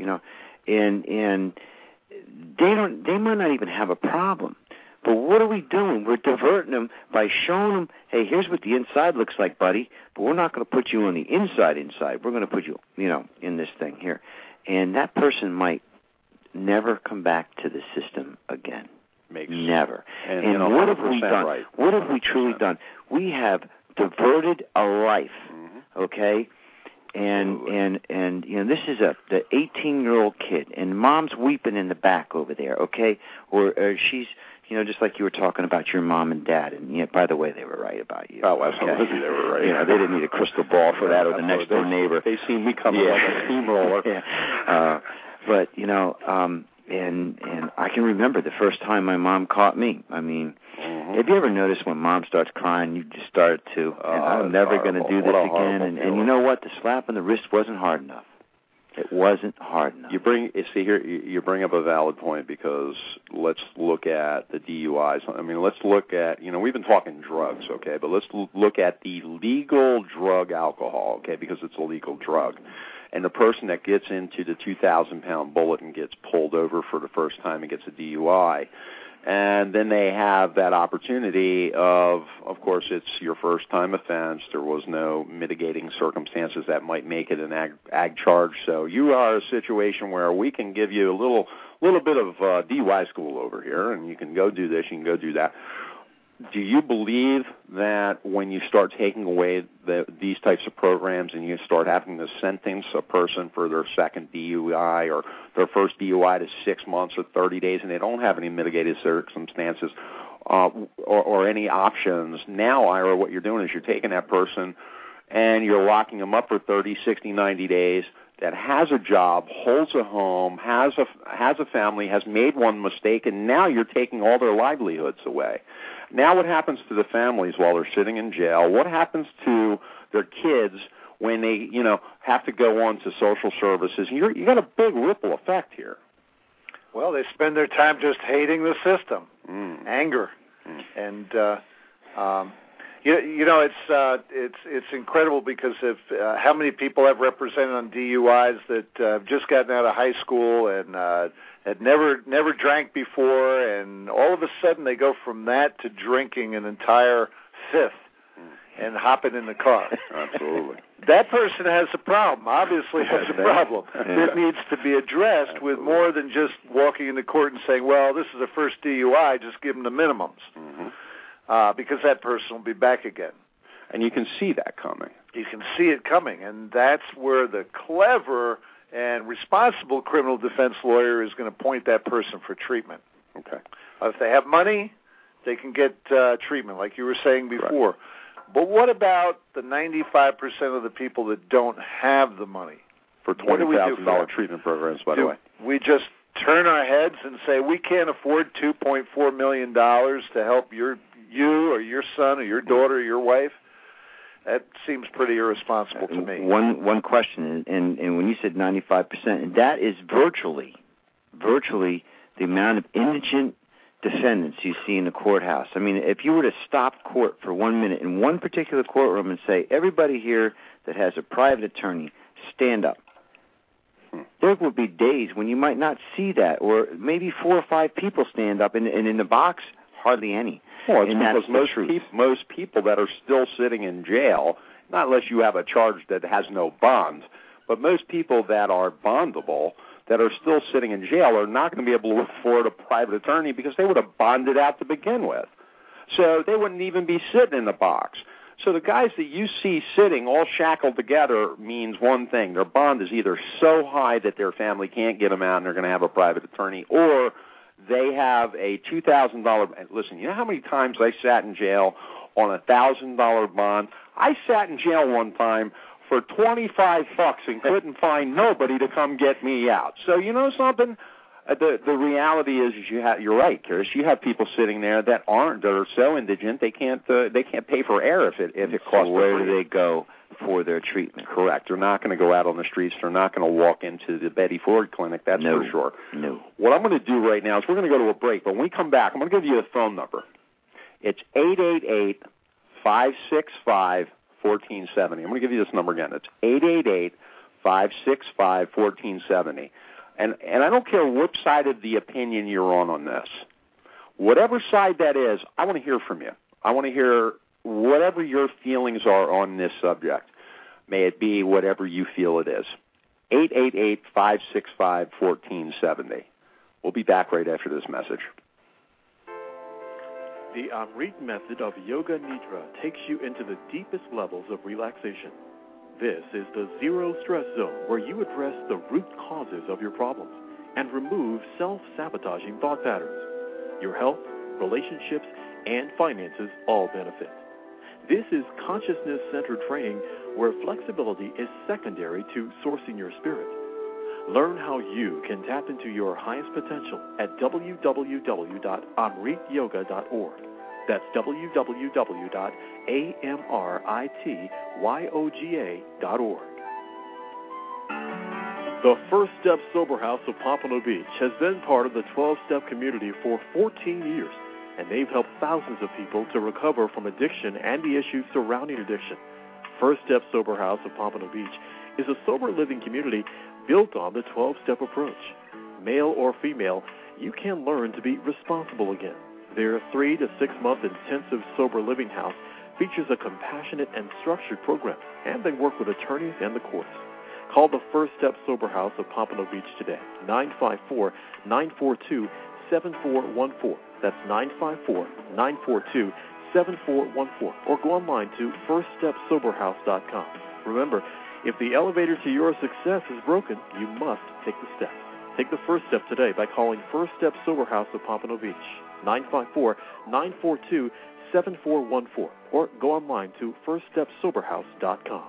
and they might not even have a problem. But what are we doing? We're diverting them by showing them, hey, here's what the inside looks like, buddy, but we're not going to put you on the inside. We're going to put you, in this thing here. And that person might never come back to the system again. Never. And what have we done? Right. What have we truly done? We have diverted a life, okay? And this is the 18-year-old kid, and mom's weeping in the back over there, okay? Or she's, just like you were talking about your mom and dad, and by the way, they were right about you. Oh, absolutely, they were right. They didn't need a crystal ball for that, or the next door neighbor. They seen me coming like a steamroller. But and I can remember the first time my mom caught me. I mean, have you ever noticed when mom starts crying, you just start to, and I'm never going to do this again. And you know what? The slap on the wrist wasn't hard enough. It wasn't hard enough. You bring up a valid point, because let's look at the DUIs. I mean, let's look at, we've been talking drugs, okay, but let's look at the legal drug alcohol, okay, because it's a legal drug. And the person that gets into the 2,000-pound bullet and gets pulled over for the first time and gets a DUI, and then they have that opportunity of course, it's your first-time offense. There was no mitigating circumstances that might make it an ag charge. So you are a situation where we can give you a little bit of DUI school over here, and you can go do this, you can go do that. Do you believe that when you start taking away these types of programs and you start having to sentence a person for their second DUI or their first DUI to 6 months or 30 days and they don't have any mitigated circumstances or any options, now, Ira, what you're doing is you're taking that person and you're locking them up for 30, 60, 90 days, that has a job, holds a home, has a family, has made one mistake, and now you're taking all their livelihoods away. Now what happens to the families while they're sitting in jail? What happens to their kids when they, have to go on to social services? You got a big ripple effect here. Well, they spend their time just hating the system, anger, and it's incredible because of how many people I've represented on DUIs that have just gotten out of high school and had never drank before, and all of a sudden they go from that to drinking an entire fifth and hopping in the car. Absolutely. That person has a problem, obviously has a problem that needs to be addressed with more than just walking into court and saying, well, this is a first DUI, just give them the minimums. Because that person will be back again. And you can see that coming. You can see it coming, and that's where the clever and responsible criminal defense lawyer is going to point that person for treatment. Okay. If they have money, they can get treatment, like you were saying before. Right. But what about the 95% of the people that don't have the money? For $20,000 treatment programs, by the way. We just turn our heads and say, we can't afford $2.4 million to help you or your son or your daughter or your wife? That seems pretty irresponsible to me. One question, and when you said 95%, and that is virtually the amount of indigent defendants you see in the courthouse. I mean, if you were to stop court for 1 minute in one particular courtroom and say, everybody here that has a private attorney, stand up. There will be days when you might not see that, or maybe 4 or 5 people stand up, and in the box, hardly any. Well, it's because most people that are still sitting in jail, not unless you have a charge that has no bond, but most people that are bondable, that are still sitting in jail, are not going to be able to afford a private attorney because they would have bonded out to begin with. So they wouldn't even be sitting in the box. So the guys that you see sitting all shackled together means one thing. Their bond is either so high that their family can't get them out and they're going to have a private attorney, or they have a $2,000. Listen, you know how many times I sat in jail on a $1,000 bond? I sat in jail one time for $25 and couldn't find nobody to come get me out. So you know something? The reality is you're right, Chris. You have people sitting there that are so indigent they can't pay for air if it costs. So where do they go? for their treatment. Correct. They're not going to go out on the streets. They're not going to walk into the Betty Ford Clinic, that's for sure. No. What I'm going to do right now is we're going to go to a break, but when we come back, I'm going to give you a phone number. It's 888-565-1470. I'm going to give you this number again. It's 888-565-1470. And I don't care which side of the opinion you're on this. Whatever side that is, I want to hear from you. I want to hear whatever your feelings are on this subject. May it be whatever you feel it is. 888-565-1470. We'll be back right after this message. The Amrit method of Yoga Nidra takes you into the deepest levels of relaxation. This is the zero stress zone where you address the root causes of your problems and remove self-sabotaging thought patterns. Your health, relationships, and finances all benefit. This is consciousness-centered training where flexibility is secondary to sourcing your spirit. Learn how you can tap into your highest potential at www.amrityoga.org. That's www.amrityoga.org. The First Step Sober House of Pompano Beach has been part of the 12-step community for 14 years, and they've helped thousands of people to recover from addiction and the issues surrounding addiction. First Step Sober House of Pompano Beach is a sober living community built on the 12-step approach. Male or female, you can learn to be responsible again. Their 3 to 6 month intensive sober living house features a compassionate and structured program, and they work with attorneys and the courts. Call the First Step Sober House of Pompano Beach today, 954-942-7414. That's 954-942-7414. Or go online to firststepsoberhouse.com. Remember, if the elevator to your success is broken, you must take the steps. Take the first step today by calling First Step Sober House of Pompano Beach, 954-942-7414. Or go online to firststepsoberhouse.com.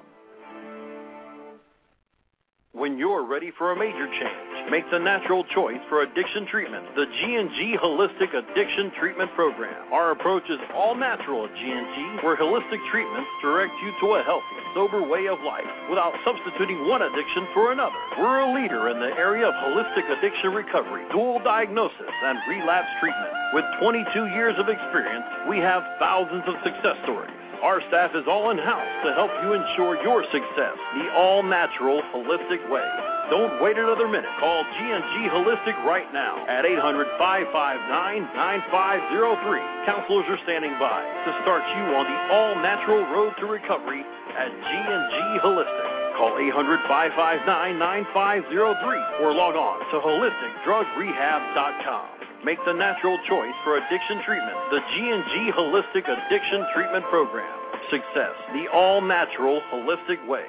When you're ready for a major change, make the natural choice for addiction treatment, the G&G Holistic Addiction Treatment Program. Our approach is all natural at G&G, where holistic treatments direct you to a healthy, sober way of life without substituting one addiction for another. We're a leader in the area of holistic addiction recovery, dual diagnosis, and relapse treatment. With 22 years of experience, we have thousands of success stories. Our staff is all in-house to help you ensure your success the all-natural, holistic way. Don't wait another minute. Call G&G Holistic right now at 800-559-9503. Counselors are standing by to start you on the all-natural road to recovery at G&G Holistic. Call 800-559-9503 or log on to holisticdrugrehab.com. Make the natural choice for addiction treatment, the G&G Holistic Addiction Treatment Program. Success, the all-natural, holistic way.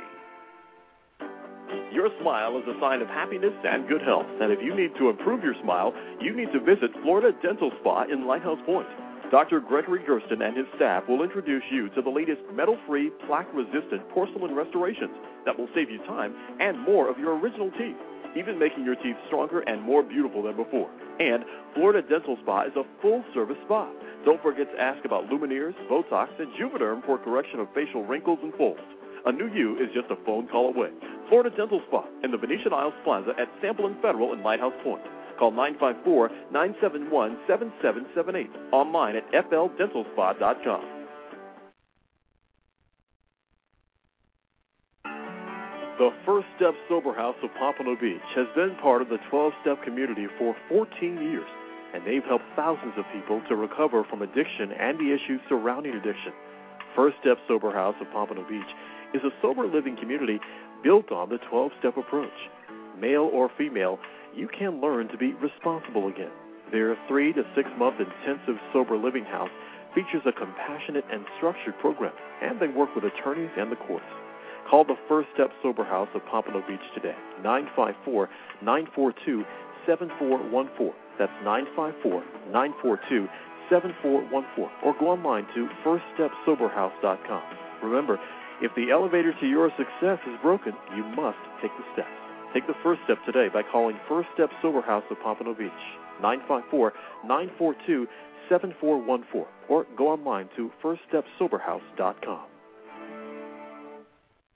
Your smile is a sign of happiness and good health, and if you need to improve your smile, you need to visit Florida Dental Spa in Lighthouse Point. Dr. Gregory Gersten and his staff will introduce you to the latest metal-free, plaque-resistant porcelain restorations that will save you time and more of your original teeth, even making your teeth stronger and more beautiful than before. And Florida Dental Spa is a full-service spa. Don't forget to ask about Lumineers, Botox, and Juvederm for correction of facial wrinkles and folds. A new you is just a phone call away. Florida Dental Spa in the Venetian Isles Plaza at Sample and Federal in Lighthouse Point. Call 954-971-7778. Online at fldentalspa.com. The First Step Sober House of Pompano Beach has been part of the 12-step community for 14 years, and they've helped thousands of people to recover from addiction and the issues surrounding addiction. First Step Sober House of Pompano Beach is a sober living community built on the 12-step approach. Male or female, you can learn to be responsible again. Their 3 to 6 month intensive sober living house features a compassionate and structured program, and they work with attorneys and the courts. Call the First Step Sober House of Pompano Beach today, 954-942-7414. That's 954-942-7414. Or go online to firststepsoberhouse.com. Remember, if the elevator to your success is broken, you must take the steps. Take the first step today by calling First Step Sober House of Pompano Beach, 954-942-7414. Or go online to firststepsoberhouse.com.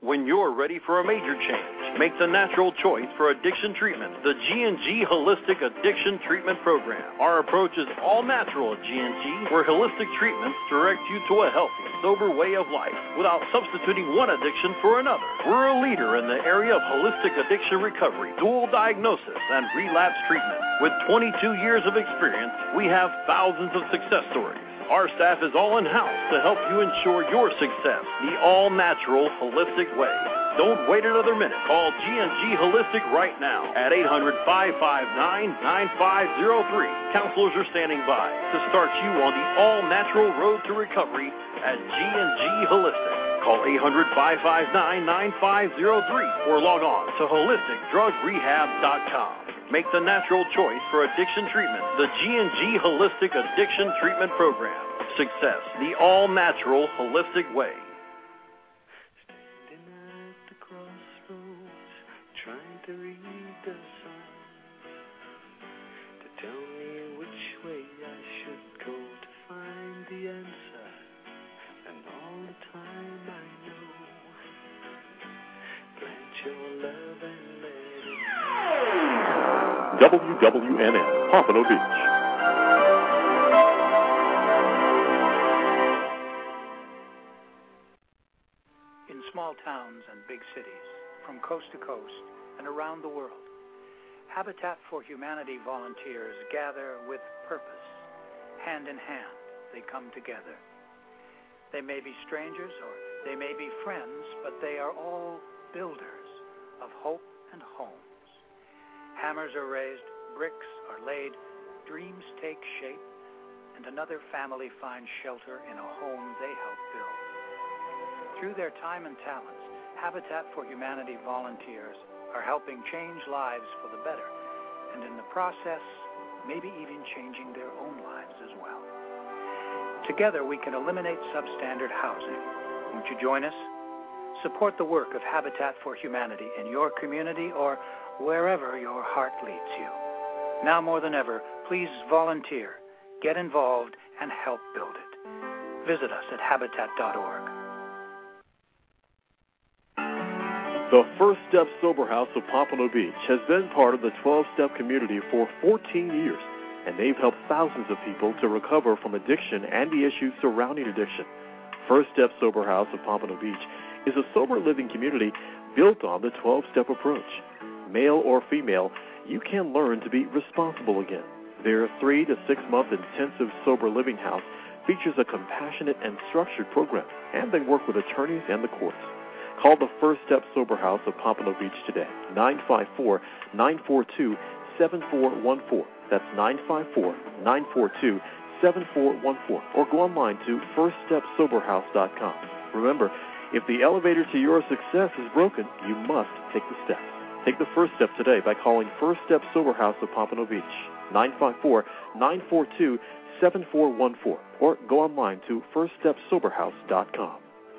When you're ready for a major change, make the natural choice for addiction treatment, the G&G Holistic Addiction Treatment Program. Our approach is all natural at G&G, where holistic treatments direct you to a healthy, sober way of life without substituting one addiction for another. We're a leader in the area of holistic addiction recovery, dual diagnosis, and relapse treatment. With 22 years of experience, we have thousands of success stories. Our staff is all in-house to help you ensure your success the all-natural, holistic way. Don't wait another minute. Call G&G Holistic right now at 800-559-9503. Counselors are standing by to start you on the all-natural road to recovery at G&G Holistic. Call 800-559-9503 or log on to holisticdrugrehab.com. Make the natural choice for addiction treatment, the G&G Holistic Addiction Treatment Program. Success, the all-natural, holistic way. Standing at the crossroads, trying to read the signs, to tell me which way I should go to find the answer. And all the time I know, plant your love and let it WWNN, Pompano Beach. In small towns and big cities, from coast to coast and around the world, Habitat for Humanity volunteers gather with purpose. Hand in hand, they come together. They may be strangers or they may be friends, but they are all builders of hope and homes. Hammers are raised, bricks are laid, dreams take shape, and another family finds shelter in a home they help build. Through their time and talents, Habitat for Humanity volunteers are helping change lives for the better, and in the process, maybe even changing their own lives as well. Together, we can eliminate substandard housing. Won't you join us? Support the work of Habitat for Humanity in your community or wherever your heart leads you. Now more than ever, please volunteer, get involved, and help build it. Visit us at habitat.org. The First Step Sober House of Pompano Beach has been part of the 12-Step community for 14 years, and they've helped thousands of people to recover from addiction and the issues surrounding addiction. First Step Sober House of Pompano Beach is a sober living community built on the 12-step approach. Male or female, you can learn to be responsible again. Their 3 to 6 month intensive sober living house features a compassionate and structured program, and they work with attorneys and the courts. Call the First Step Sober House of Pompano Beach today, 954-942-7414. That's 954-942-7414. Or go online to firststepsoberhouse.com. Remember, if the elevator to your success is broken, you must take the steps. Take the first step today by calling First Step Sober House of Pompano Beach, 954-942-7414. Or go online to firststepsoberhouse.com.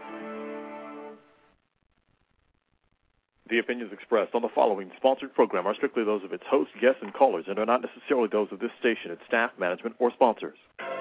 The opinions expressed on the following sponsored program are strictly those of its hosts, guests, and callers, and are not necessarily those of this station, its staff, management, or sponsors.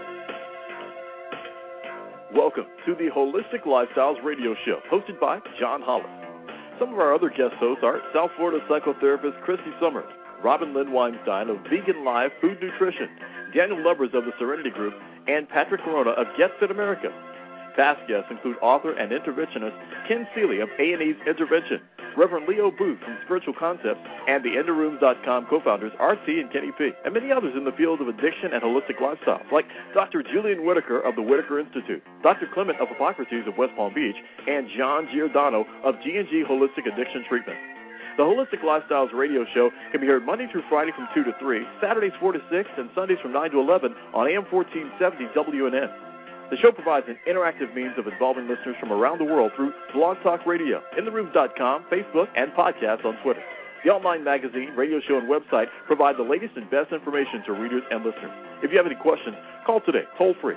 Welcome to the Holistic Lifestyles Radio Show, hosted by John Hollis. Some of our other guest hosts are South Florida psychotherapist Christy Summers, Robin Lynn Weinstein of Vegan Live Food Nutrition, Daniel Lubbers of the Serenity Group, and Patrick Corona of Get Fit America. Past guests include author and interventionist Ken Seeley of A&E's Intervention, Reverend Leo Booth from Spiritual Concepts, and the EnderRooms.com co-founders RT and Kenny P, and many others in the field of addiction and holistic lifestyles, like Dr. Julian Whitaker of the Whitaker Institute, Dr. Clement of Hippocrates of West Palm Beach, and John Giordano of G&G Holistic Addiction Treatment. The Holistic Lifestyles Radio Show can be heard Monday through Friday from 2 to 3, Saturdays 4 to 6, and Sundays from 9 to 11 on AM 1470 WNN. The show provides an interactive means of involving listeners from around the world through Blog Talk Radio, InTheRooms.com, Facebook, and podcasts on Twitter. The online magazine, radio show, and website provide the latest and best information to readers and listeners. If you have any questions, call today, toll-free,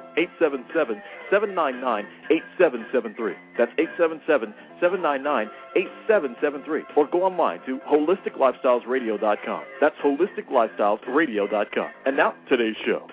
877-799-8773. That's 877-799-8773. Or go online to HolisticLifestylesRadio.com. That's HolisticLifestylesRadio.com. And now, today's show.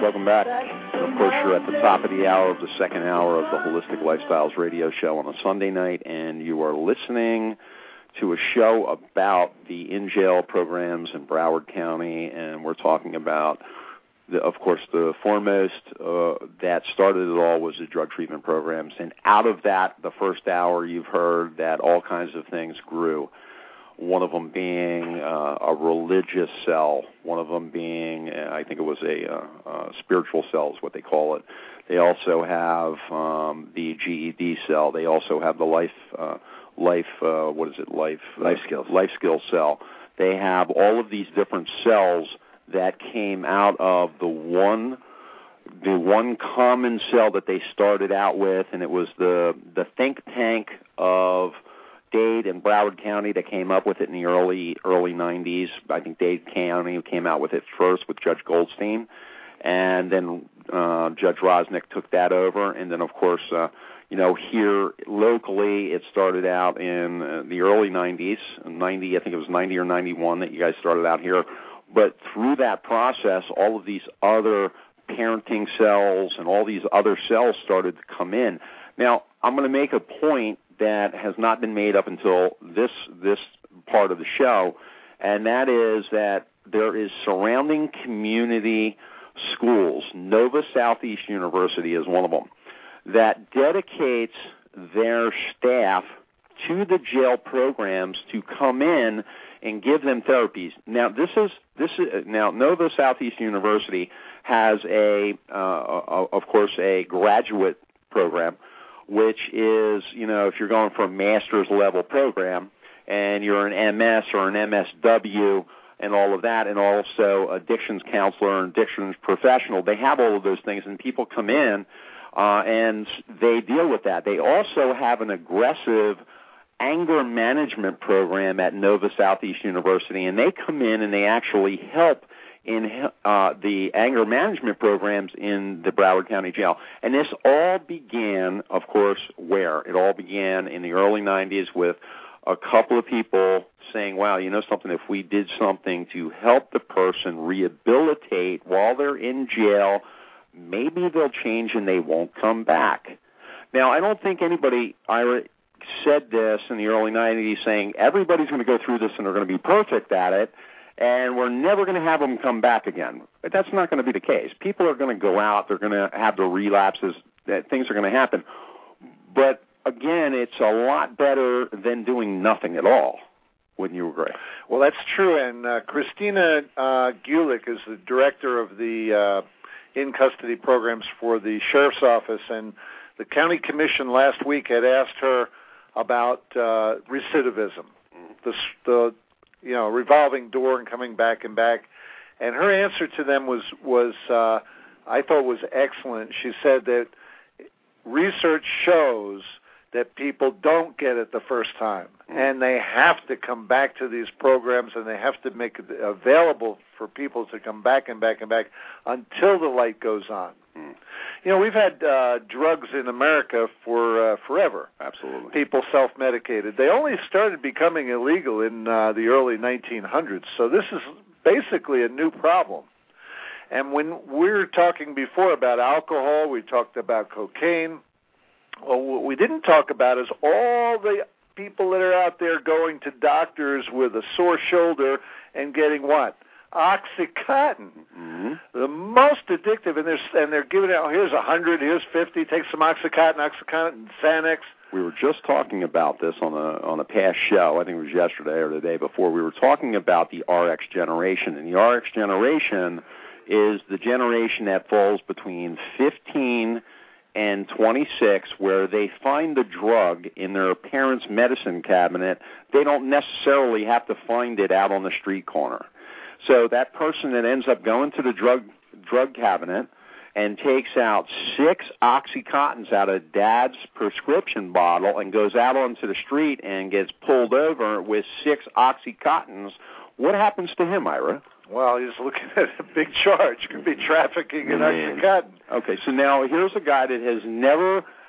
welcome back. And of course, you're at the top of the hour of the second hour of the Holistic Lifestyles radio show on a Sunday night, and you are listening to a show about the in-jail programs in Broward County, and we're talking about, of course, the foremost that started it all was the drug treatment programs, and out of that, the first hour, you've heard that all kinds of things grew. One of them being a religious cell, one of them being, I think it was a spiritual cell is what they call it. They also have the GED cell. They also have the life skills cell. They have all of these different cells that came out of the one common cell that they started out with, and it was the think tank of Dade and Broward County that came up with it in the early 90s. I think Dade County came out with it first with Judge Goldstein, and then Judge Rosnick took that over, and then, of course, here locally it started out in the early 90s, I think it was 90 or 91 that you guys started out here, but through that process, all of these other parenting cells and all these other cells started to come in. Now, I'm going to make a point that has not been made up until this part of the show, and that is that there is surrounding community schools. Nova Southeast University is one of them, that dedicates their staff to the jail programs to come in and give them therapies. Now, now Nova Southeast University has of course, a graduate program, which is, if you're going for a master's level program and you're an MS or an MSW and all of that, and also addictions counselor and addictions professional, they have all of those things, and people come in and they deal with that. They also have an aggressive anger management program at Nova Southeast University, and they come in and they actually help in the anger management programs in the Broward County Jail. And this all began, of course, where? It all began in the early 90s with a couple of people saying, wow, you know something, if we did something to help the person rehabilitate while they're in jail, maybe they'll change and they won't come back. Now, I don't think anybody, Ira, said this in the early 90s saying everybody's going to go through this and they're going to be perfect at it, and we're never going to have them come back again. But that's not going to be the case. People are going to go out. They're going to have the relapses. Things are going to happen. But, again, it's a lot better than doing nothing at all. Wouldn't you agree? Well, that's true. And Christina Gulick is the director of the in-custody programs for the sheriff's office. And the county commission last week had asked her about recidivism, the revolving door and coming back and back. And her answer to them was I thought was excellent. She said that research shows that people don't get it the first time, and they have to come back to these programs, and they have to make it available for people to come back and back and back until the light goes on. We've had drugs in America for forever. Absolutely. People self-medicated. They only started becoming illegal in the early 1900s, so this is basically a new problem. And when we were talking before about alcohol, we talked about cocaine. Well, what we didn't talk about is all the people that are out there going to doctors with a sore shoulder and getting what? OxyContin, the most addictive, and they're giving out, here's 100, here's 50, take some OxyContin, Xanax. We were just talking about this on a past show, I think it was yesterday or the day before. We were talking about the RX generation, and the RX generation is the generation that falls between 15 and 26, where they find the drug in their parents' medicine cabinet. They don't necessarily have to find it out on the street corner. So that person that ends up going to the drug cabinet and takes out 6 OxyContins out of dad's prescription bottle and goes out onto the street and gets pulled over with 6 OxyContins, what happens to him, Ira? Well, he's looking at a big charge. Could be trafficking in OxyContin. Okay, so now here's a guy that has never,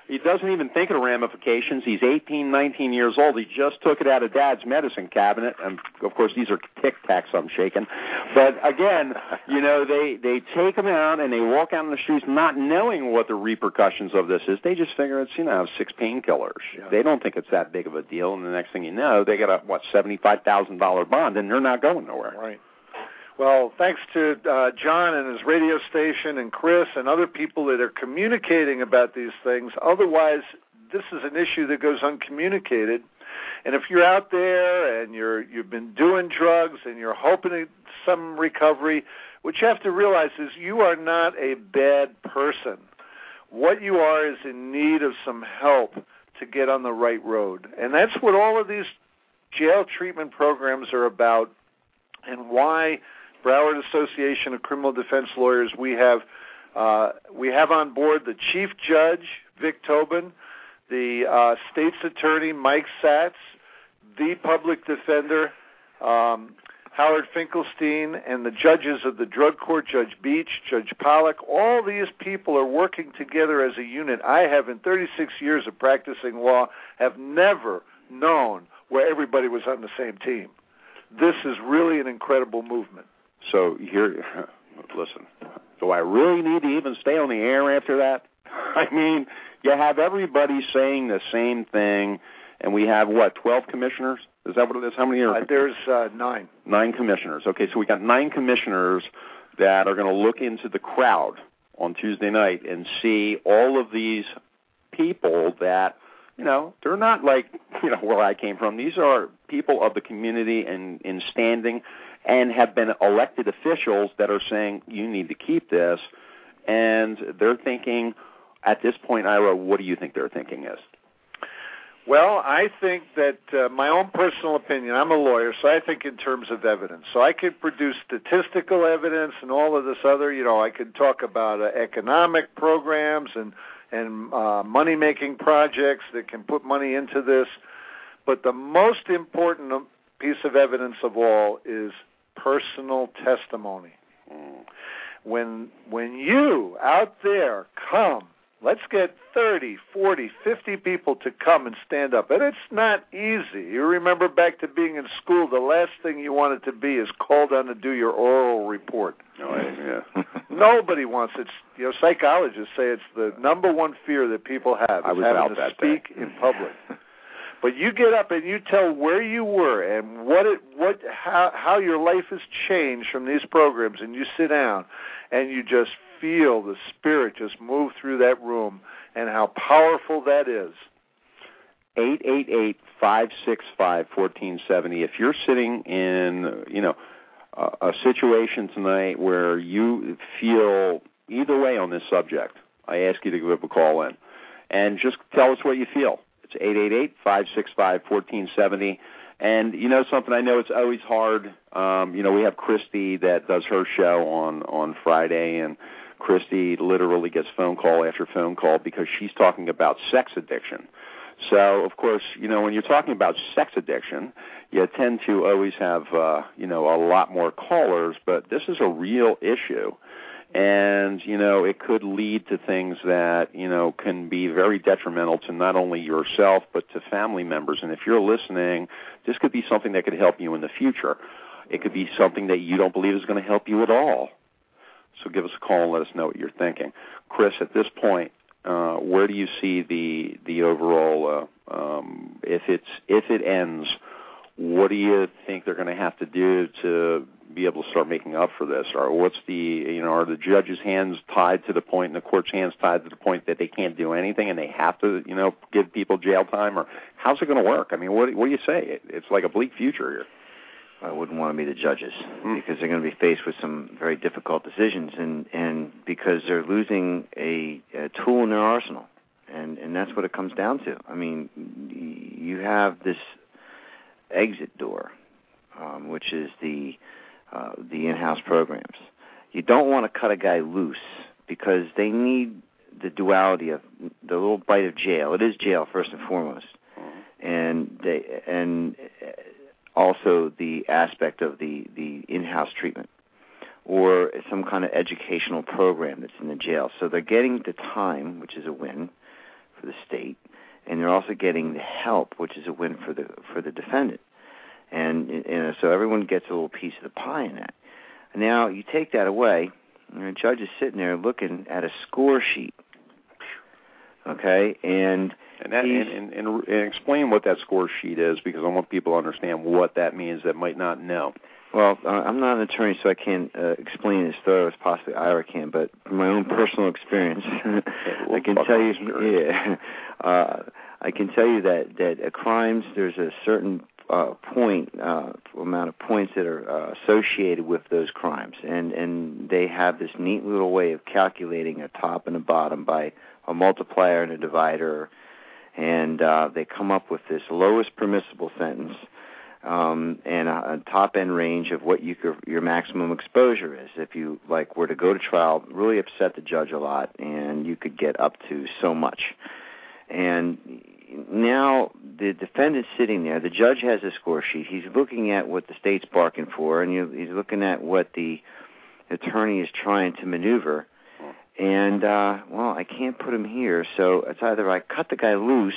He doesn't even think of the ramifications. He's 18, 19 years old. He just took it out of Dad's medicine cabinet. And, of course, these are Tic Tacs I'm shaking. But, again, they take him out and they walk out on the streets not knowing what the repercussions of this is. They just figure it's, 6 painkillers. Yeah. They don't think it's that big of a deal. And the next thing you know, they got a, $75,000 bond, and they're not going nowhere. Right. Well, thanks to John and his radio station and Chris and other people that are communicating about these things. Otherwise, this is an issue that goes uncommunicated. And if you're out there and you've been doing drugs and you're hoping for some recovery, what you have to realize is you are not a bad person. What you are is in need of some help to get on the right road. And that's what all of these jail treatment programs are about, and why Broward Association of Criminal Defense Lawyers, we have on board the Chief Judge, Vic Tobin, the State's Attorney, Mike Satz, the Public Defender, Howard Finkelstein, and the judges of the Drug Court, Judge Beach, Judge Pollack. All these people are working together as a unit. I have, in 36 years of practicing law, have never known where everybody was on the same team. This is really an incredible movement. So here, listen, do I really need to even stay on the air after that? I mean, you have everybody saying the same thing, and we have, 12 commissioners? Is that what it is? How many are there's 9. 9 commissioners. Okay, so we got 9 commissioners that are going to look into the crowd on Tuesday night and see all of these people that, they're not like, where I came from. These are people of the community and in standing and have been elected officials that are saying, you need to keep this. And they're thinking, at this point, Ira, what do you think their thinking is? Well, I think that my own personal opinion, I'm a lawyer, so I think in terms of evidence. So I could produce statistical evidence and all of this other, I could talk about economic programs and money-making projects that can put money into this. But the most important piece of evidence of all is personal testimony. When you out there come, let's get 30, 40, 50 people to come and stand up. And it's not easy. You remember back to being in school, the last thing you wanted to be is called on to do your oral report. Oh, yeah. Nobody wants it. Psychologists say it's the number one fear that people have, is having to speak in public. But you get up and you tell where you were and how your life has changed from these programs, and you sit down and you just feel the spirit just move through that room and how powerful that is. 888-565-1470. If you're sitting in, a situation tonight where you feel either way on this subject, I ask you to give a call in and just tell us what you feel. It's 888-565-1470. And something, I know it's always hard. We have Christy that does her show on Friday, and Christy literally gets phone call after phone call because she's talking about sex addiction. So, of course, when you're talking about sex addiction, you tend to always have, a lot more callers, but this is a real issue. And, it could lead to things that, can be very detrimental to not only yourself, but to family members. And if you're listening, this could be something that could help you in the future. It could be something that you don't believe is going to help you at all. So give us a call and let us know what you're thinking. Chris, at this point, where do you see the overall, if it ends, what do you think they're going to have to do to be able to start making up for this? Or are the judge's hands tied to the point and the court's hands tied to the point that they can't do anything and they have to, give people jail time? Or how's it going to work? I mean, what do you say? It's like a bleak future here. I wouldn't want to be the judges because they're going to be faced with some very difficult decisions, and because they're losing a tool in their arsenal, and that's what it comes down to. I mean, you have this exit door, which is the in-house programs. You don't want to cut a guy loose because they need the duality of the little bite of jail. It is jail first and foremost, and also the aspect of the in-house treatment or some kind of educational program that's in the jail. So they're getting the time, which is a win for the state, and they're also getting the help, which is a win for the defendant. And so everyone gets a little piece of the pie in that. Now, you take that away, and the judge is sitting there looking at a score sheet, okay? And explain what that score sheet is, because I want people to understand what that means that might not know. Well, I'm not an attorney, so I can't explain as thorough as possibly Ira can, but from my own personal experience, I can tell you, I can tell you that at crimes, there's a certain amount of points that are associated with those crimes, and they have this neat little way of calculating a top and a bottom by a multiplier and a divider, and they come up with this lowest permissible sentence and a top-end range of what your maximum exposure is. If you were to go to trial, really upset the judge a lot, and you could get up to so much. And now the defendant's sitting there. The judge has a score sheet. He's looking at what the state's barking for, and he's looking at what the attorney is trying to maneuver. And, I can't put him here, so it's either I cut the guy loose,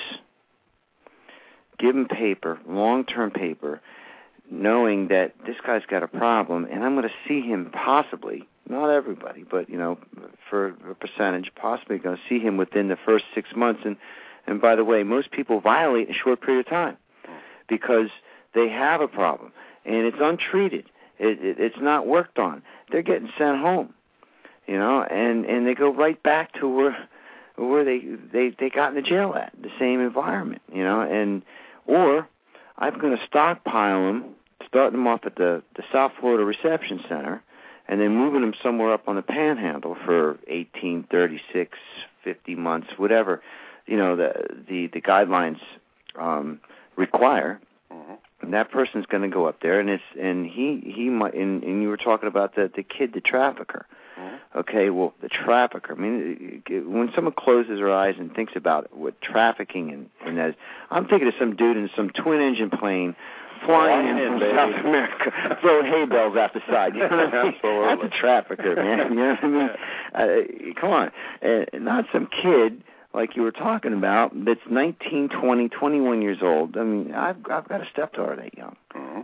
give him paper, long-term paper, knowing that this guy's got a problem, and I'm going to see him possibly, not everybody, but, for a percentage, possibly going to see him within the first 6 months. And by the way, most people violate in a short period of time because they have a problem, and it's untreated. It's not worked on. They're getting sent home, and they go right back to where they got in the jail at, the same environment, or I'm going to stockpile them, starting them off at the South Florida Reception Center, and then moving them somewhere up on the Panhandle for 18, 36, 50 months, whatever, the guidelines require. Mm-hmm. And that person's going to go up there, and he might. And you were talking about the kid, the trafficker. Mm-hmm. Okay, well, the trafficker. I mean, when someone closes their eyes and thinks about what trafficking and that is, I'm thinking of some dude in some twin-engine plane flying in from South America, throwing hay bales out the side. You know what I mean? That's a trafficker, man. You know what I mean? Come on, not some kid like you were talking about that's 19, 20, 21 years old. I mean, I've got a stepdaughter that young,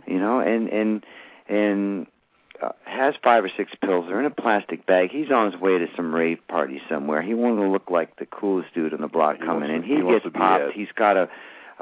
and has 5 or 6 pills. They're in a plastic bag. He's on his way to some rave party somewhere. He wanted to look like the coolest dude on the block coming in. He gets popped. He's got a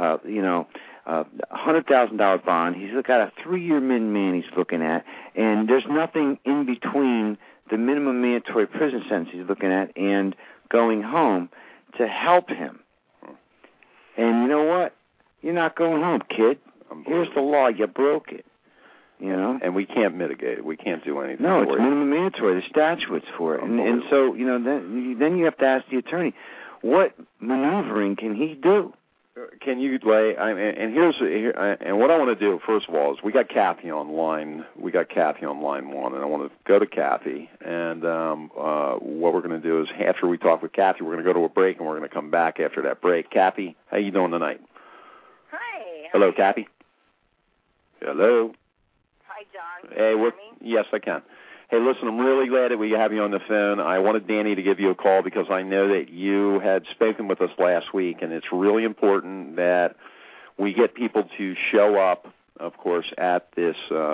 $100,000 bond. He's got a 3-year min he's looking at, and there's nothing in between the minimum mandatory prison sentence he's looking at and going home to help him. And you know what? You're not going home, kid. Here's the law. You broke it. And we can't mitigate it. We can't do anything. No, it's minimum mandatory. The statute's for it. And so, then you have to ask the attorney, what maneuvering can he do? Can you and what I want to do, first of all, is we got Kathy on line. We got Kathy on line 1, and I want to go to Kathy. And what we're going to do is, after we talk with Kathy, we're going to go to a break, and we're going to come back after that break. Kathy, how you doing tonight? Hi. Hello, Kathy. Hello. Hi, John. Hey, yes, I can. Hey, listen, I'm really glad that we have you on the phone. I wanted Danny to give you a call because I know that you had spoken with us last week, and it's really important that we get people to show up, of course, at this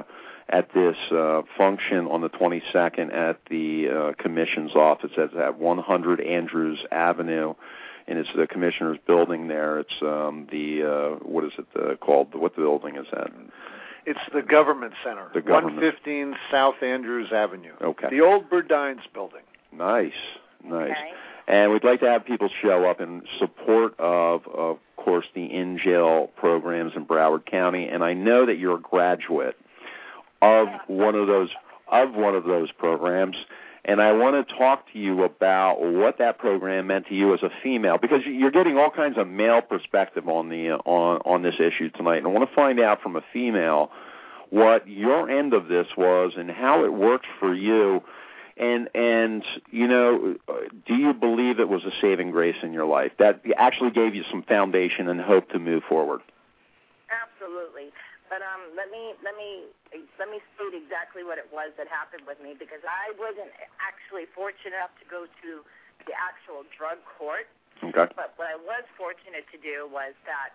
function on the 22nd at the Commission's office. It's at 100 Andrews Avenue, and it's the Commissioner's building there. It's what is it called? What building is that? It's the Government Center, 115 South Andrews Avenue. Okay. The old Burdines building. Nice. Okay. And we'd like to have people show up in support of course, the in-jail programs in Broward County. And I know that you're a graduate of one of those programs. And I want to talk to you about what that program meant to you as a female, because you're getting all kinds of male perspective on this issue tonight. And I want to find out from a female what your end of this was and how it worked for you. And do you believe it was a saving grace in your life that actually gave you some foundation and hope to move forward? Absolutely. But let me state exactly what it was that happened with me, because I wasn't actually fortunate enough to go to the actual drug court. Okay. But what I was fortunate to do was that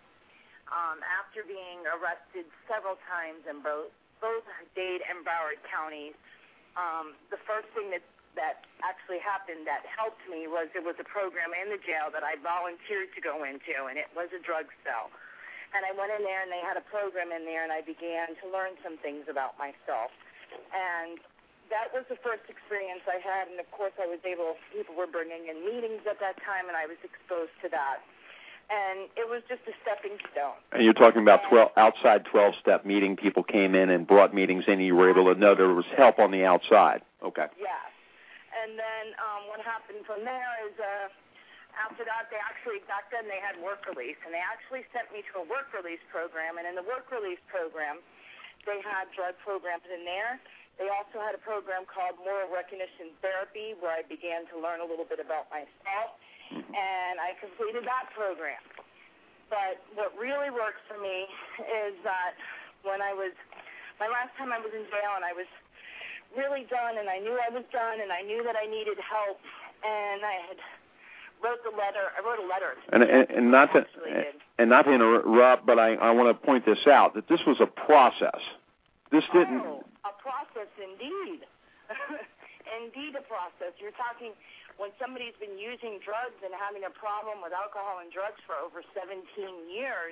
after being arrested several times in both Dade and Broward counties, the first thing that actually happened that helped me was there was a program in the jail that I volunteered to go into, and it was a drug cell. And I went in there, and they had a program in there, and I began to learn some things about myself. And that was the first experience I had, and, of course, people were bringing in meetings at that time, and I was exposed to that. And it was just a stepping stone. And you're talking about outside 12-step meeting. People came in and brought meetings in, and you were able to know there was help on the outside. Okay. Yeah. And then what happened from there is after that, back then they had work release, and they actually sent me to a work release program. And in the work release program, they had drug programs in there. They also had a program called Moral Recognition Therapy, where I began to learn a little bit about myself, and I completed that program. But what really worked for me is that my last time I was in jail, and I was really done, and I knew I was done, and I knew that I needed help, and I had wrote a letter. And not to interrupt, but I want to point this out, that this was a process. This didn't... a process indeed. Indeed a process. You're talking when somebody's been using drugs and having a problem with alcohol and drugs for over 17 years,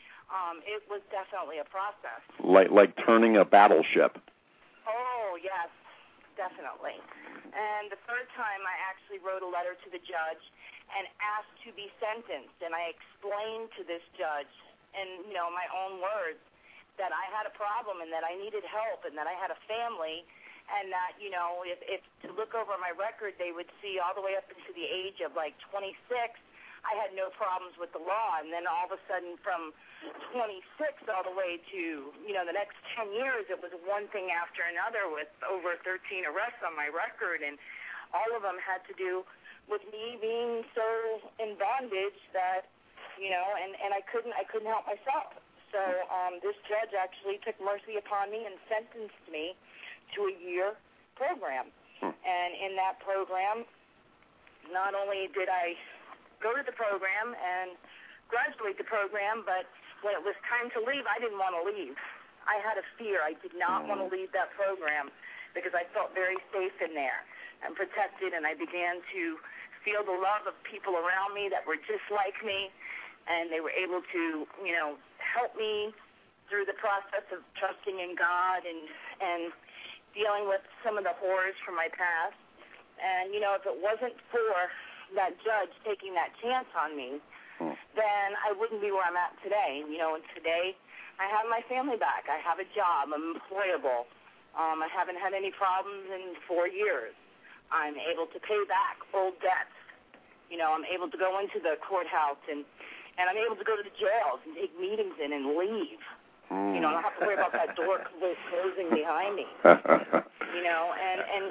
it was definitely a process. Like turning a battleship. Oh, yes, definitely. And the third time I actually wrote a letter to the judge and asked to be sentenced, and I explained to this judge in, my own words that I had a problem and that I needed help and that I had a family, and that, if to look over my record, they would see all the way up into the age of like 26, I had no problems with the law. And then all of a sudden from 26 all the way to, the next 10 years, it was one thing after another with over 13 arrests on my record. And all of them had to do with me being so in bondage that, and I couldn't help myself. So this judge actually took mercy upon me and sentenced me to a year program. And in that program, not only did I go to the program and graduate the program, but when it was time to leave, I didn't want to leave. I had a fear. I did not want to leave that program because I felt very safe in there and protected, and I began to feel the love of people around me that were just like me, and they were able to, help me through the process of trusting in God and dealing with some of the horrors from my past. And, if it wasn't for that judge taking that chance on me, then I wouldn't be where I'm at today. And today I have my family back. I have a job. I'm employable. I haven't had any problems in 4 years. I'm able to pay back old debts. I'm able to go into the courthouse and I'm able to go to the jails and take meetings in and leave. I don't have to worry about that door closing behind me. And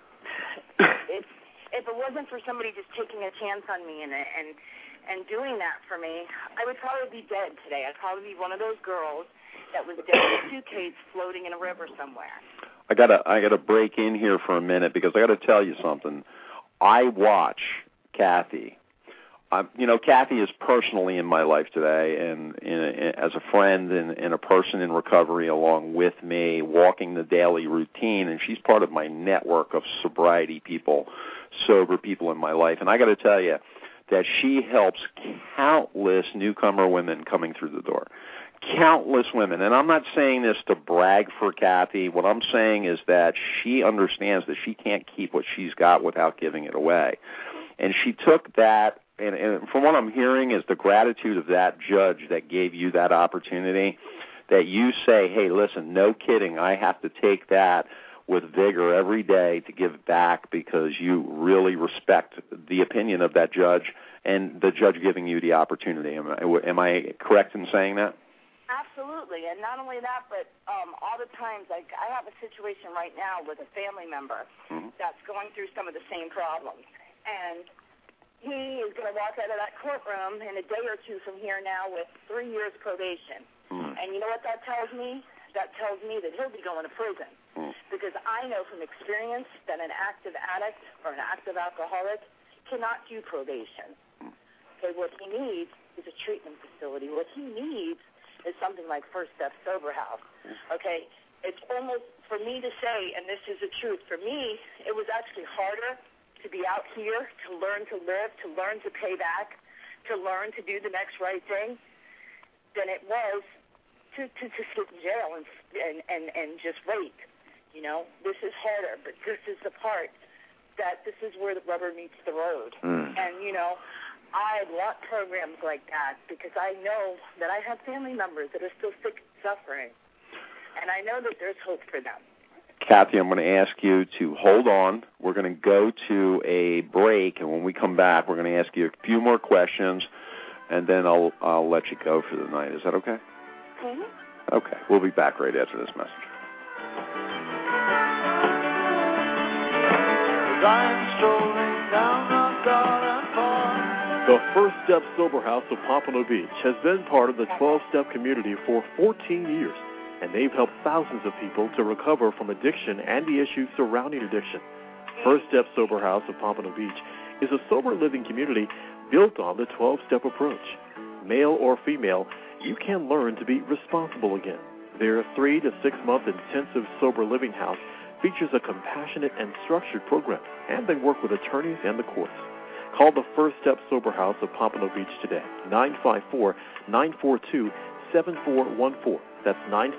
if it wasn't for somebody just taking a chance on me and doing that for me, I would probably be dead today. I'd probably be one of those girls that was dead in a suitcase floating in a river somewhere. I gotta break in here for a minute because I gotta tell you something. I watch Kathy. Kathy is personally in my life today, and as a friend and a person in recovery along with me, walking the daily routine, and she's part of my network of sobriety people, sober people in my life. And I got to tell you that she helps countless newcomer women coming through the door. Countless women. And I'm not saying this to brag for Kathy. What I'm saying is that she understands that she can't keep what she's got without giving it away. And she took that, and from what I'm hearing is the gratitude of that judge that gave you that opportunity, that you say, hey, listen, no kidding, I have to take that with vigor every day to give back because you really respect the opinion of that judge and the judge giving you the opportunity. Am I correct in saying that? Absolutely, and not only that, but all the times, like I have a situation right now with a family member that's going through some of the same problems, and he is going to walk out of that courtroom in a day or two from here now with 3 years probation. And you know what that tells me? That tells me that he'll be going to prison. Because I know from experience that an active addict or an active alcoholic cannot do probation. okay, what he needs is a treatment facility. What he needs is something like First Step Sober House, okay? It's almost, for me to say, and this is the truth, for me, it was actually harder to be out here, to learn to live, to learn to pay back, to learn to do the next right thing, than it was to sit in jail and just wait. You know, this is harder, but this is the part that this is where the rubber meets the road. And, you know, I want programs like that because I know that I have family members that are still sick and suffering. And I know that there's hope for them. Kathy, I'm going to ask you to hold on. We're going to go to a break, and when we come back, we're going to ask you a few more questions, and then I'll let you go for the night. Is that okay? Mm-hmm. Okay. We'll be back right after this message. The First Step Sober House of Pompano Beach has been part of the 12-Step community for 14 years. And they've helped thousands of people to recover from addiction and the issues surrounding addiction. First Step Sober House of Pompano Beach is a sober living community built on the 12-step approach. Male or female, you can learn to be responsible again. Their 3 to 6 month intensive sober living house features a compassionate and structured program, and they work with attorneys and the courts. Call the First Step Sober House of Pompano Beach today, 954-942-7414. That's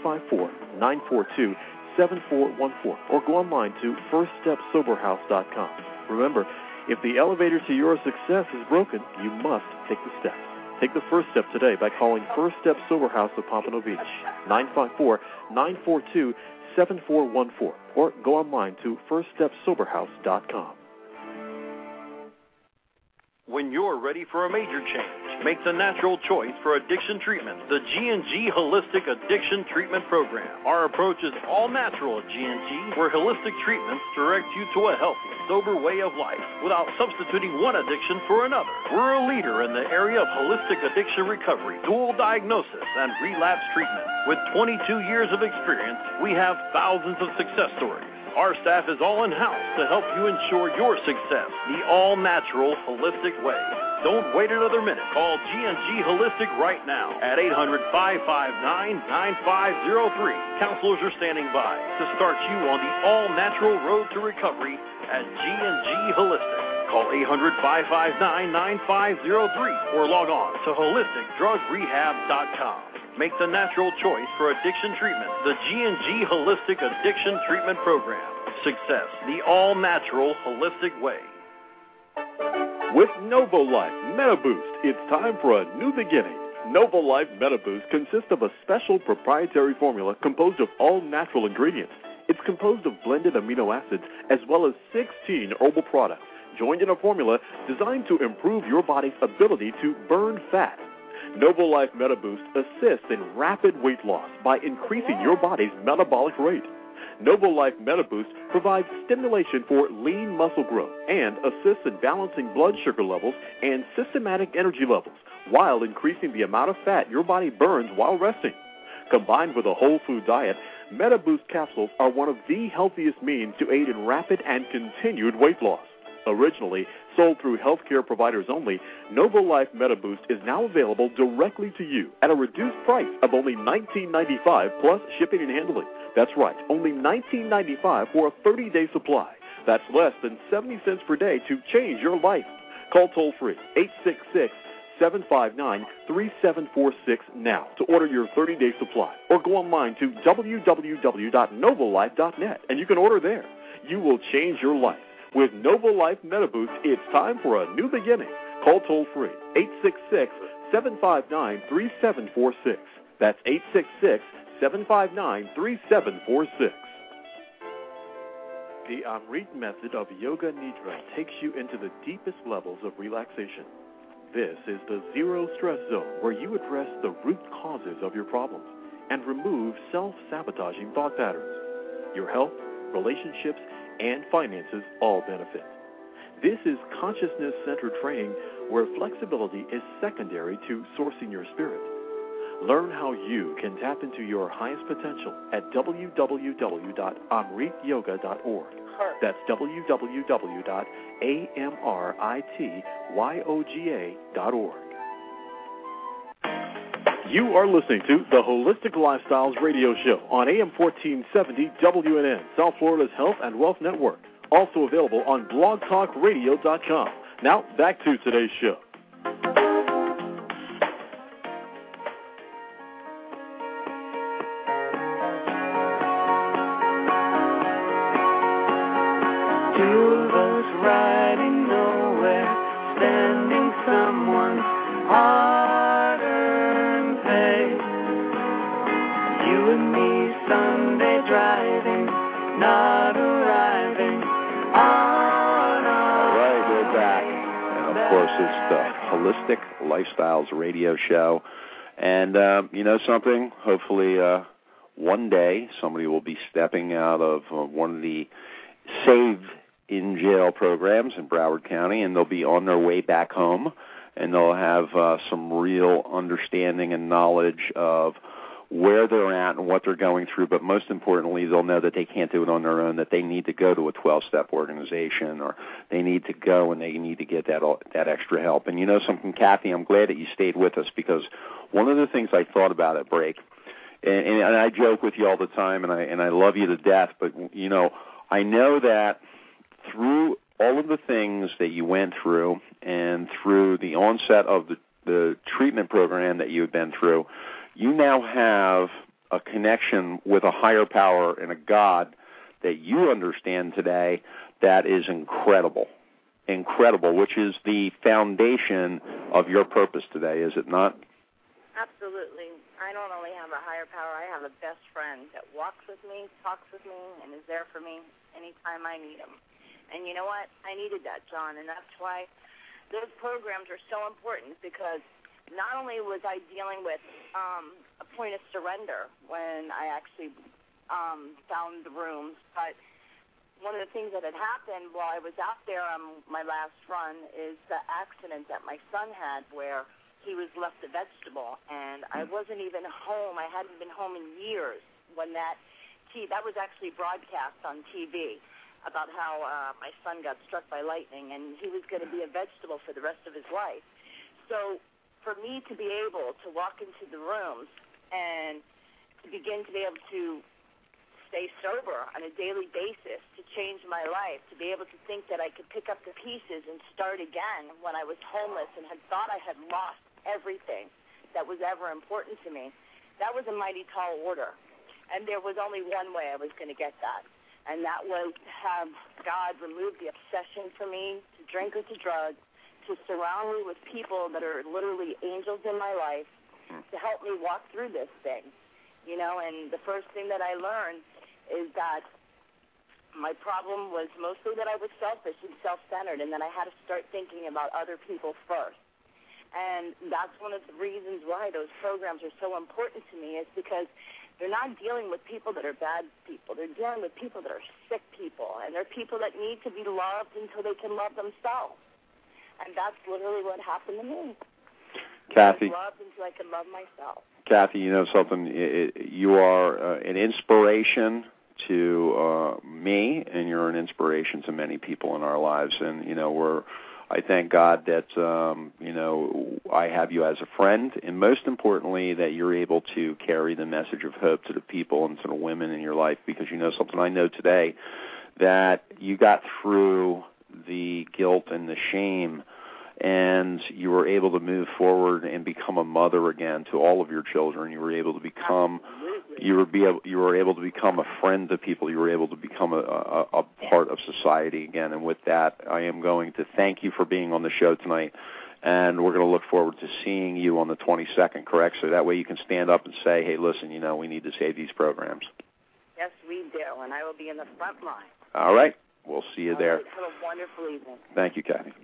954-942-7414. Or go online to firststepsoberhouse.com. Remember, if the elevator to your success is broken, you must take the steps. Take the first step today by calling First Step Sober House of Pompano Beach, 954-942-7414. Or go online to firststepsoberhouse.com. When you're ready for a major change, make the natural choice for addiction treatment, the G&G Holistic Addiction Treatment Program. Our approach is all natural at G&G, where holistic treatments direct you to a healthy, sober way of life without substituting one addiction for another. We're a leader in the area of holistic addiction recovery, dual diagnosis, and relapse treatment. With 22 years of experience, we have thousands of success stories. Our staff is all in-house to help you ensure your success the all-natural, holistic way. Don't wait another minute. Call G&G Holistic right now at 800-559-9503. Counselors are standing by to start you on the all-natural road to recovery at G&G Holistic. Call 800-559-9503 or log on to holisticdrugrehab.com. Make the natural choice for addiction treatment, the G&G Holistic Addiction Treatment Program. Success, the all-natural, holistic way. With NovoLife MetaBoost, it's time for a new beginning. NovoLife MetaBoost consists of a special proprietary formula composed of all natural ingredients. It's composed of blended amino acids as well as 16 herbal products, joined in a formula designed to improve your body's ability to burn fat. NovoLife MetaBoost assists in rapid weight loss by increasing your body's metabolic rate. NovoLife MetaBoost provides stimulation for lean muscle growth and assists in balancing blood sugar levels and systematic energy levels while increasing the amount of fat your body burns while resting. Combined with a whole food diet, MetaBoost capsules are one of the healthiest means to aid in rapid and continued weight loss. Originally sold through healthcare providers only, NovoLife MetaBoost is now available directly to you at a reduced price of only $19.95 plus shipping and handling. That's right, only $19.95 for a 30-day supply. That's less than 70 cents per day to change your life. Call toll-free 866-759-3746 now to order your 30-day supply, or go online to www.novolife.net and you can order there. You will change your life. With NovoLife MetaBoost, it's time for a new beginning. Call toll-free 866-759-3746. That's 866-759-3746. The Amrit method of Yoga Nidra takes you into the deepest levels of relaxation. This is the zero-stress zone where you address the root causes of your problems and remove self-sabotaging thought patterns. Your health, relationships, and finances all benefit. This is consciousness-centered training where flexibility is secondary to sourcing your spirit. Learn how you can tap into your highest potential at www.amrityoga.org. That's www.amrityoga.org. You are listening to the Holistic Lifestyles Radio Show on AM 1470 WNN, South Florida's Health and Wealth Network. Also available on blogtalkradio.com. Now, back to today's show. Holistic Lifestyles Radio Show. And you know something? Hopefully one day somebody will be stepping out of one of the Saved in Jail programs in Broward County, and they'll be on their way back home, and they'll have some real understanding and knowledge of where they're at and what they're going through, but most importantly, they'll know that they can't do it on their own, that they need to go to a 12-step organization, or they need to go and they need to get that extra help. And you know something, Kathy, I'm glad that you stayed with us, because one of the things I thought about at break, and I joke with you all the time, and I love you to death, but, you know, I know that through all of the things that you went through and through the onset of the treatment program that you've been through, you now have a connection with a higher power and a God that you understand today that is incredible, which is the foundation of your purpose today, is it not? Absolutely. I don't only have a higher power, I have a best friend that walks with me, talks with me, and is there for me anytime I need him. And you know what? I needed that, John, and that's why those programs are so important, because not only was I dealing with a point of surrender when I actually found the rooms, but one of the things that had happened while I was out there on my last run is the accident that my son had, where he was left a vegetable, and I wasn't even home. I hadn't been home in years when that was actually broadcast on TV about how my son got struck by lightning, and he was going to be a vegetable for the rest of his life. So for me to be able to walk into the rooms and to begin to be able to stay sober on a daily basis, to change my life, to be able to think that I could pick up the pieces and start again when I was homeless and had thought I had lost everything that was ever important to me, that was a mighty tall order. And there was only one way I was going to get that, and that was to have God remove the obsession for me to drink or to drug, to surround me with people that are literally angels in my life to help me walk through this thing, you know. And the first thing that I learned is that my problem was mostly that I was selfish and self-centered, and that I had to start thinking about other people first. And that's one of the reasons why those programs are so important to me, is because they're not dealing with people that are bad people. They're dealing with people that are sick people, and they're people that need to be loved until they can love themselves. And that's literally what happened to me. Kathy, I was loved until I could love myself. Kathy, you know something? You are an inspiration to me, and you're an inspiration to many people in our lives. And you know, I thank God that you know, I have you as a friend, and most importantly, that you're able to carry the message of hope to the people and to the women in your life. Because you know something, I know today that you got through the guilt and the shame, and you were able to move forward and become a mother again to all of your children. You were able to become, you were able to become a friend to people. You were able to become a part of society again. And with that, I am going to thank you for being on the show tonight, and we're going to look forward to seeing you on the 22nd, correct? So that way you can stand up and say, hey, listen, you know, we need to save these programs. Yes, we do, and I will be in the front line. All right. We'll see you there. Have a wonderful evening. Thank you, Kathy.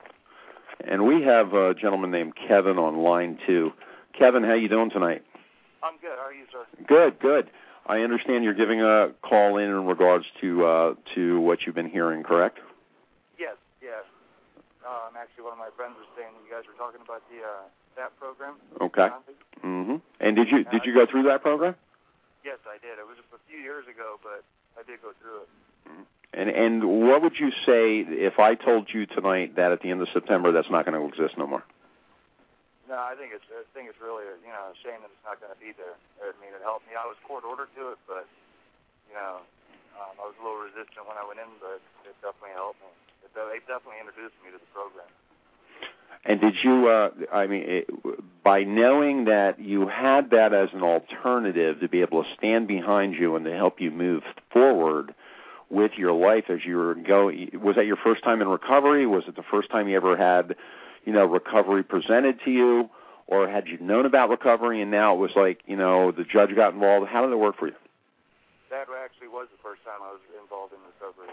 And we have a gentleman named Kevin on line 2. Kevin, how you doing tonight? I'm good. How are you, sir? Good. I understand you're giving a call in regards to what you've been hearing, correct? Yes. Actually, one of my friends was saying that you guys were talking about the that program. Okay. Mm-hmm. And did you go through that program? Yes, I did. It was a few years ago, but I did go through it. Mm-hmm. And what would you say if I told you tonight that at the end of September that's not going to exist no more? No, I think it's really a shame that it's not going to be there. I mean, it helped me. I was court ordered to it, but I was a little resistant when I went in, but it definitely helped me. They definitely introduced me to the program. And did you, by knowing that you had that as an alternative to be able to stand behind you and to help you move forward with your life as you were going, was that your first time in recovery? Was it the first time you ever had, recovery presented to you? Or had you known about recovery and now it was like, the judge got involved? How did it work for you? That actually was the first time I was involved in recovery.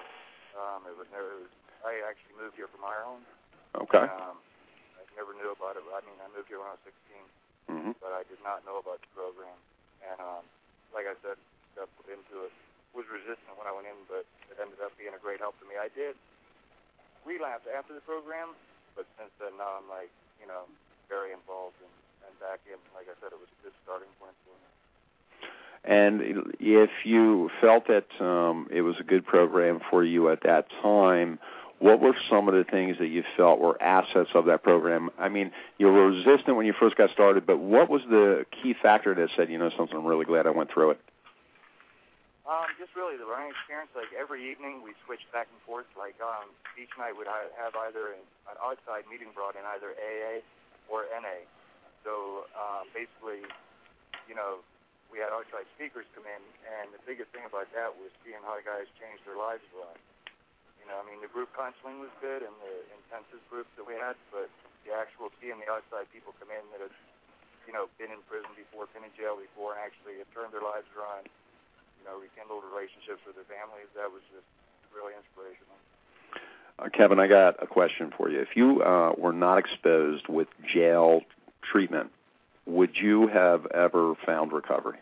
I actually moved here from Ireland. Okay. I never knew about it. I mean, I moved here when I was 16, mm-hmm. but I did not know about the program. And like I said, got put into it. Was resistant when I went in, but it ended up being a great help to me. I did relapse after the program, but since then now I'm very involved and back in. Like I said, it was a good starting point for me. And if you felt that it was a good program for you at that time, what were some of the things that you felt were assets of that program? I mean, you were resistant when you first got started, but what was the key factor that said, something, I'm really glad I went through it? Just really the learning experience. Like every evening we switched back and forth. Like each night we'd have either an outside meeting brought in, either AA or NA. So basically, we had outside speakers come in, and the biggest thing about that was seeing how guys changed their lives a lot. The group counseling was good and the intensive groups that we had, but the actual seeing the outside people come in that had, been in prison before, been in jail before, and actually have turned their lives around, rekindled relationships with their families, that was just really inspirational. Kevin, I got a question for you. If you were not exposed with jail treatment, would you have ever found recovery?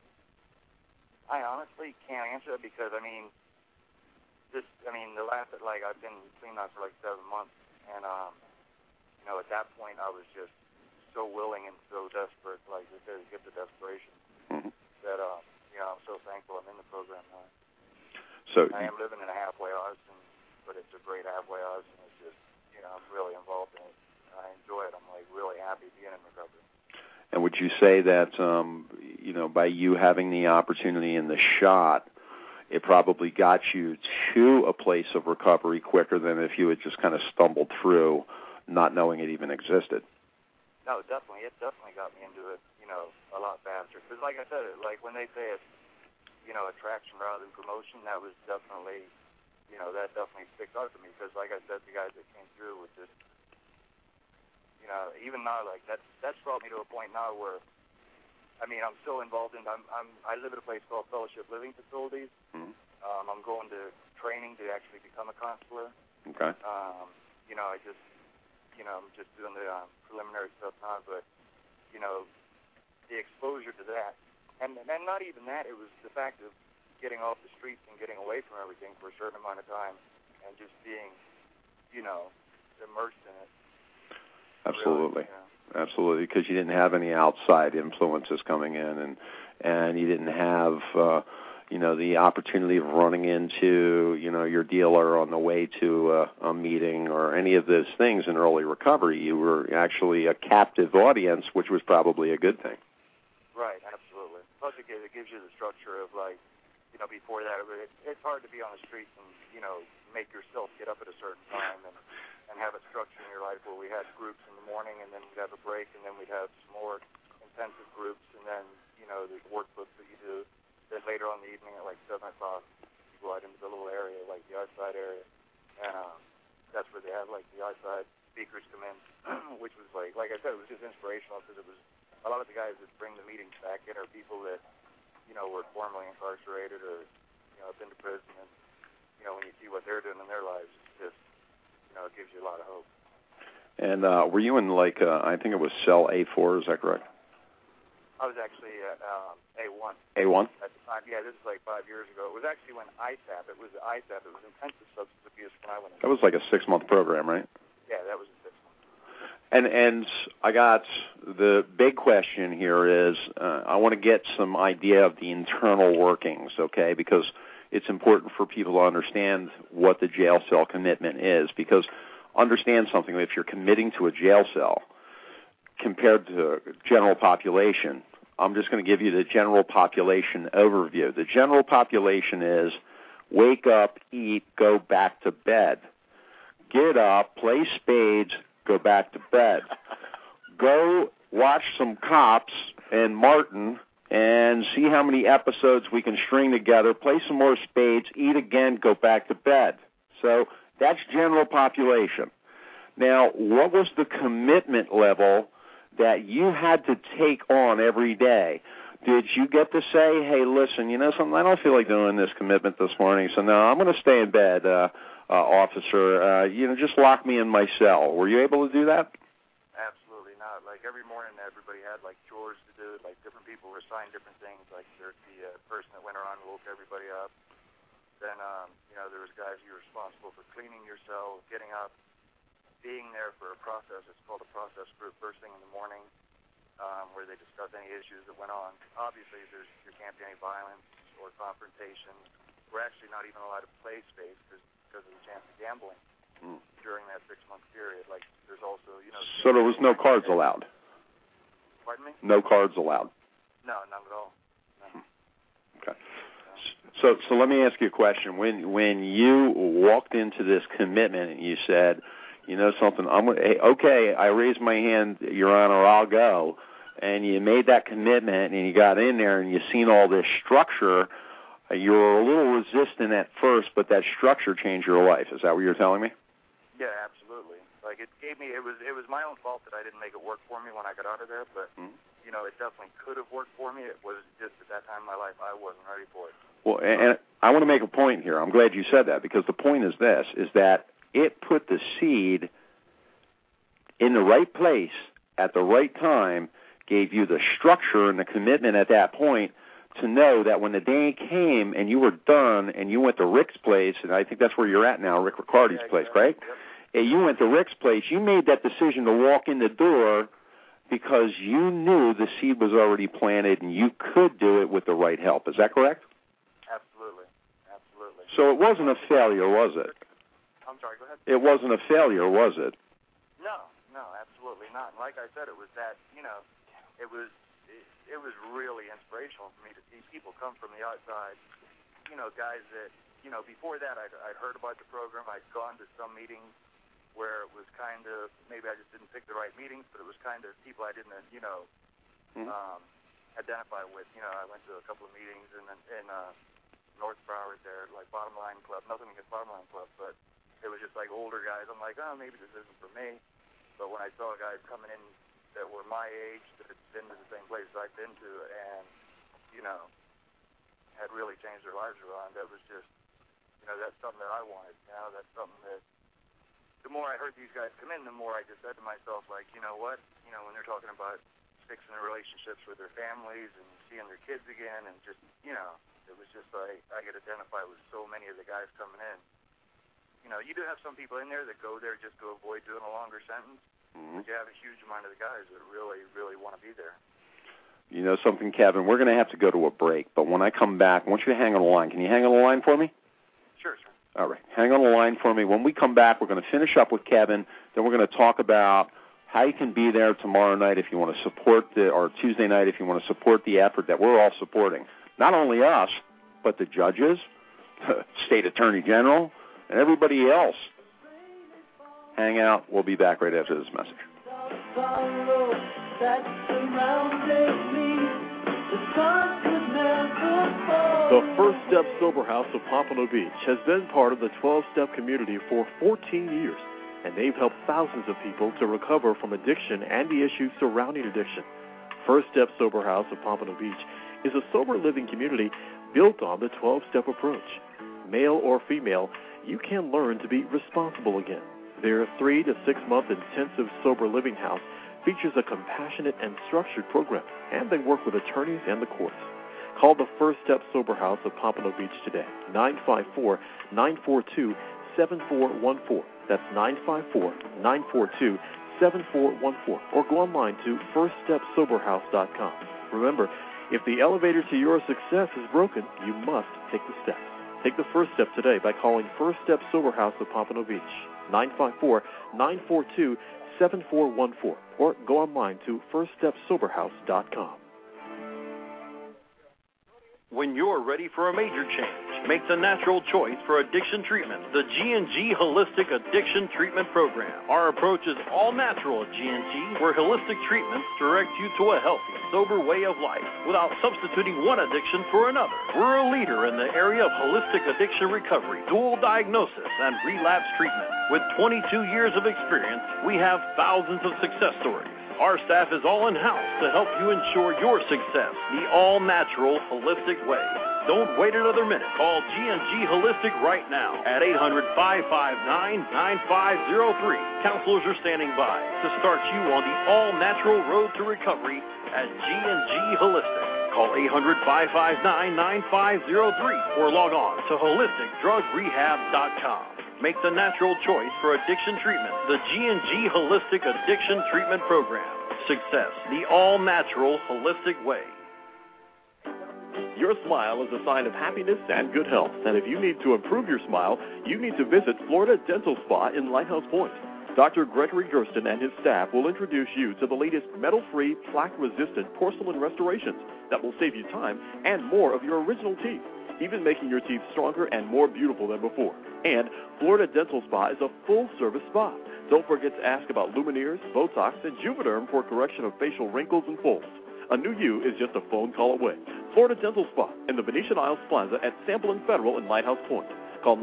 I honestly can't answer it because, the last, I've been clean out for 7 months, and, at that point I was just so willing and so desperate, to get the desperation, mm-hmm. that, I'm so thankful I'm in the program now. So I am living in a halfway house, but it's a great halfway house, and it's just, I'm really involved in it. I enjoy it. I'm, really happy being in recovery. And would you say that, by you having the opportunity and the shot, it probably got you to a place of recovery quicker than if you had just kind of stumbled through not knowing it even existed? No, definitely. It definitely got me into it, a lot faster. Because like I said, when they say it's, attraction rather than promotion, that was definitely, that definitely sticks out to me. Because like I said, the guys that came through with just, even now, that's brought me to a point now where, I'm still involved in. I live at a place called Fellowship Living Facilities. Mm-hmm. I'm going to training to actually become a counselor. Okay. I'm just doing the preliminary stuff now, but the exposure to that, and not even that. It was the fact of getting off the streets and getting away from everything for a certain amount of time, and just being, immersed in it. Absolutely. Really, Absolutely, because you didn't have any outside influences coming in, and you didn't have, the opportunity of running into, your dealer on the way to a meeting or any of those things in early recovery. You were actually a captive audience, which was probably a good thing. Right, absolutely. Plus, it gives you the structure of, before that, it's hard to be on the streets and, make yourself get up at a certain time and have a structure in your life where we had groups in the morning and then we'd have a break and then we'd have some more intensive groups and then, the workbooks that you do. Then later on in the evening at 7 o'clock, you go out into the little area, the outside area, and that's where they have the outside speakers come in, which was like I said, it was just inspirational because it was a lot of the guys that bring the meetings back in are people that, were formerly incarcerated or, been to prison, and, when you see what they're doing in their lives, it's just, it gives you a lot of hope. And were you in I think it was cell A4, is that correct? I was actually at A1. A1? At the time, yeah, this is 5 years ago. It was actually when ISAP, it was ISAP, it was intensive substance abuse when I went in. That was a 6-month program, right? Yeah, that was a 6 month. And I got the big question here is I want to get some idea of the internal workings, okay, because it's important for people to understand what the jail cell commitment is, because understand something, if you're committing to a jail cell compared to general population, I'm just going to give you the general population overview. The general population is wake up, eat, go back to bed. Get up, play spades, go back to bed. Go watch some Cops and Martin and see how many episodes we can string together, play some more spades, eat again, go back to bed. So that's general population. Now, what was the commitment level that you had to take on every day? Did you get to say, hey, listen, you know something, I don't feel like doing this commitment this morning, so no, I'm going to stay in bed, officer. Just lock me in my cell. Were you able to do that? Absolutely not. Like every morning everybody had like chores to do, like different people were assigned different things, like there's the person that went around and woke everybody up. Then, there was guys who were responsible for cleaning your cell, getting up, being there for a process. It's called a process group first thing in the morning, where they discuss any issues that went on. Obviously, there can't be any violence or confrontation. We're actually not even allowed to play space because of the chance of gambling during that 6-month period. Like, there's also, So there was no cards allowed? Pardon me? No cards allowed? No, not at all. No. Okay. So let me ask you a question. When you walked into this commitment and you said, you know something, okay, I raised my hand, Your Honor, I'll go, and you made that commitment and you got in there and you seen all this structure, you were a little resistant at first, but that structure changed your life. Is that what you're telling me? Yeah, absolutely. Like it was my own fault that I didn't make it work for me when I got out of there, but it definitely could have worked for me. It was just at that time in my life I wasn't ready for it. Well, and I want to make a point here. I'm glad you said that, because the point is this, is that it put the seed in the right place at the right time, gave you the structure and the commitment at that point to know that when the day came and you were done and you went to Rick's place, and I think that's where you're at now, Rick Riccardi's place, right? Yep. And you went to Rick's place, you made that decision to walk in the door because you knew the seed was already planted and you could do it with the right help. Is that correct? Absolutely. Absolutely. So it wasn't a failure, was it? I'm sorry, go ahead. It wasn't a failure, was it? No, absolutely not. And like I said, it was that, it was really inspirational for me to see people come from the outside, guys that, before that I'd heard about the program. I'd gone to some meetings where it was kind of, maybe I just didn't pick the right meetings, but it was kind of people I didn't, identify with. I went to a couple of meetings in North Broward there, like Bottom Line Club, nothing against Bottom Line Club, but it was just like older guys. I'm like, oh, maybe this isn't for me. But when I saw guys coming in that were my age, that had been to the same places I'd been to, and, had really changed their lives around, that was just, that's something that I wanted. That's something that, the more I heard these guys come in, the more I just said to myself, like, you know what, when they're talking about fixing their relationships with their families and seeing their kids again, and just, it was just like, I could identify with so many of the guys coming in. You do have some people in there that go there just to avoid doing a longer sentence, but you have a huge amount of the guys that really, really want to be there. You know something, Kevin? We're going to have to go to a break, but when I come back, I want you to hang on the line. Can you hang on the line for me? Sure. All right. Hang on the line for me. When we come back, we're going to finish up with Kevin. Then we're going to talk about how you can be there tomorrow night if you want to support or Tuesday night if you want to support the effort that we're all supporting. Not only us, but the judges, the State Attorney General, and everybody else. Hang out. We'll be back right after this message. The First Step Sober House of Pompano Beach has been part of the 12-step community for 14 years, and they've helped thousands of people to recover from addiction and the issues surrounding addiction. First Step Sober House of Pompano Beach is a sober living community built on the 12-step approach. Male or female, you can learn to be responsible again. Their 3 to 6 month intensive sober living house features a compassionate and structured program, and they work with attorneys and the courts. Call the First Step Sober House of Pompano Beach today, 954-942-7414. That's 954-942-7414. or go online to firststepsoberhouse.com. Remember, if the elevator to your success is broken, you must take the steps. Take the first step today by calling First Step Sober House of Pompano Beach, 954-942-7414, or go online to firststepsoberhouse.com. When you're ready for a major change, make the natural choice for addiction treatment, the G&G Holistic Addiction Treatment Program. Our approach is all natural at G&G, where holistic treatments direct you to a healthy, sober way of life without substituting one addiction for another. We're a leader in the area of holistic addiction recovery, dual diagnosis, and relapse treatment. With 22 years of experience, we have thousands of success stories. Our staff is all in-house to help you ensure your success the all-natural, holistic way. Don't wait another minute. Call G&G Holistic right now at 800-559-9503. Counselors are standing by to start you on the all-natural road to recovery at G&G Holistic. Call 800-559-9503 or log on to holisticdrugrehab.com. Make the natural choice for addiction treatment, the G&G Holistic Addiction Treatment Program. Success, the all-natural, holistic way. Your smile is a sign of happiness and good health, and if you need to improve your smile, you need to visit Florida Dental Spa in Lighthouse Point. Dr. Gregory Gersten and his staff will introduce you to the latest metal-free, plaque-resistant porcelain restorations that will save you time and more of your original teeth, even making your teeth stronger and more beautiful than before. And Florida Dental Spa is a full-service spa. Don't forget to ask about Lumineers, Botox, and Juvederm for correction of facial wrinkles and folds. A new you is just a phone call away. Florida Dental Spa in the Venetian Isles Plaza at Sample and Federal in Lighthouse Point. Call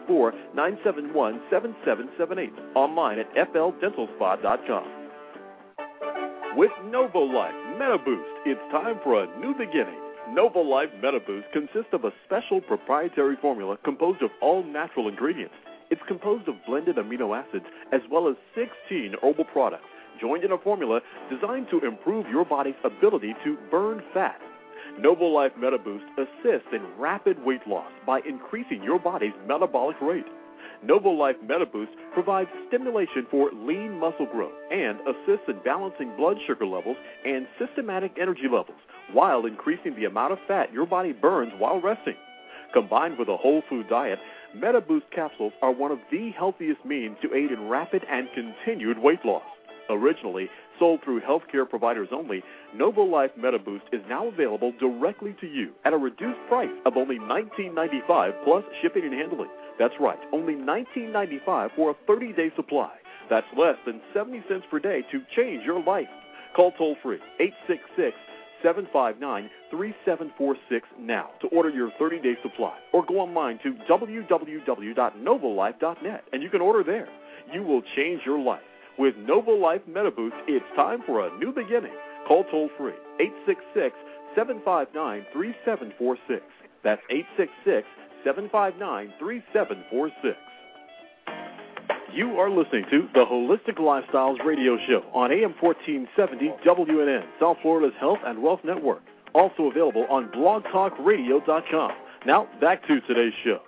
954-971-7778. Online at fldentalspa.com. With NovoLife MetaBoost, it's time for a new beginning. NovoLife MetaBoost consists of a special proprietary formula composed of all natural ingredients. It's composed of blended amino acids as well as 16 herbal products joined in a formula designed to improve your body's ability to burn fat. NovoLife MetaBoost assists in rapid weight loss by increasing your body's metabolic rate. NovoLife MetaBoost provides stimulation for lean muscle growth and assists in balancing blood sugar levels and systematic energy levels while increasing the amount of fat your body burns while resting. Combined with a whole food diet, MetaBoost capsules are one of the healthiest means to aid in rapid and continued weight loss. Originally sold through healthcare providers only, NovoLife MetaBoost is now available directly to you at a reduced price of only $19.95 plus shipping and handling. That's right, only $19.95 for a 30-day supply. That's less than 70 cents per day to change your life. Call toll-free 866-759-3746 now to order your 30-day supply, or go online to www.novolife.net and you can order there. You will change your life. With NovoLife MetaBoost, it's time for a new beginning. Call toll-free 866-759-3746. That's 866-759-3746. You are listening to the Holistic Lifestyles Radio Show on AM 1470 WNN, South Florida's Health and Wealth Network. Also available on blogtalkradio.com. Now, back to today's show.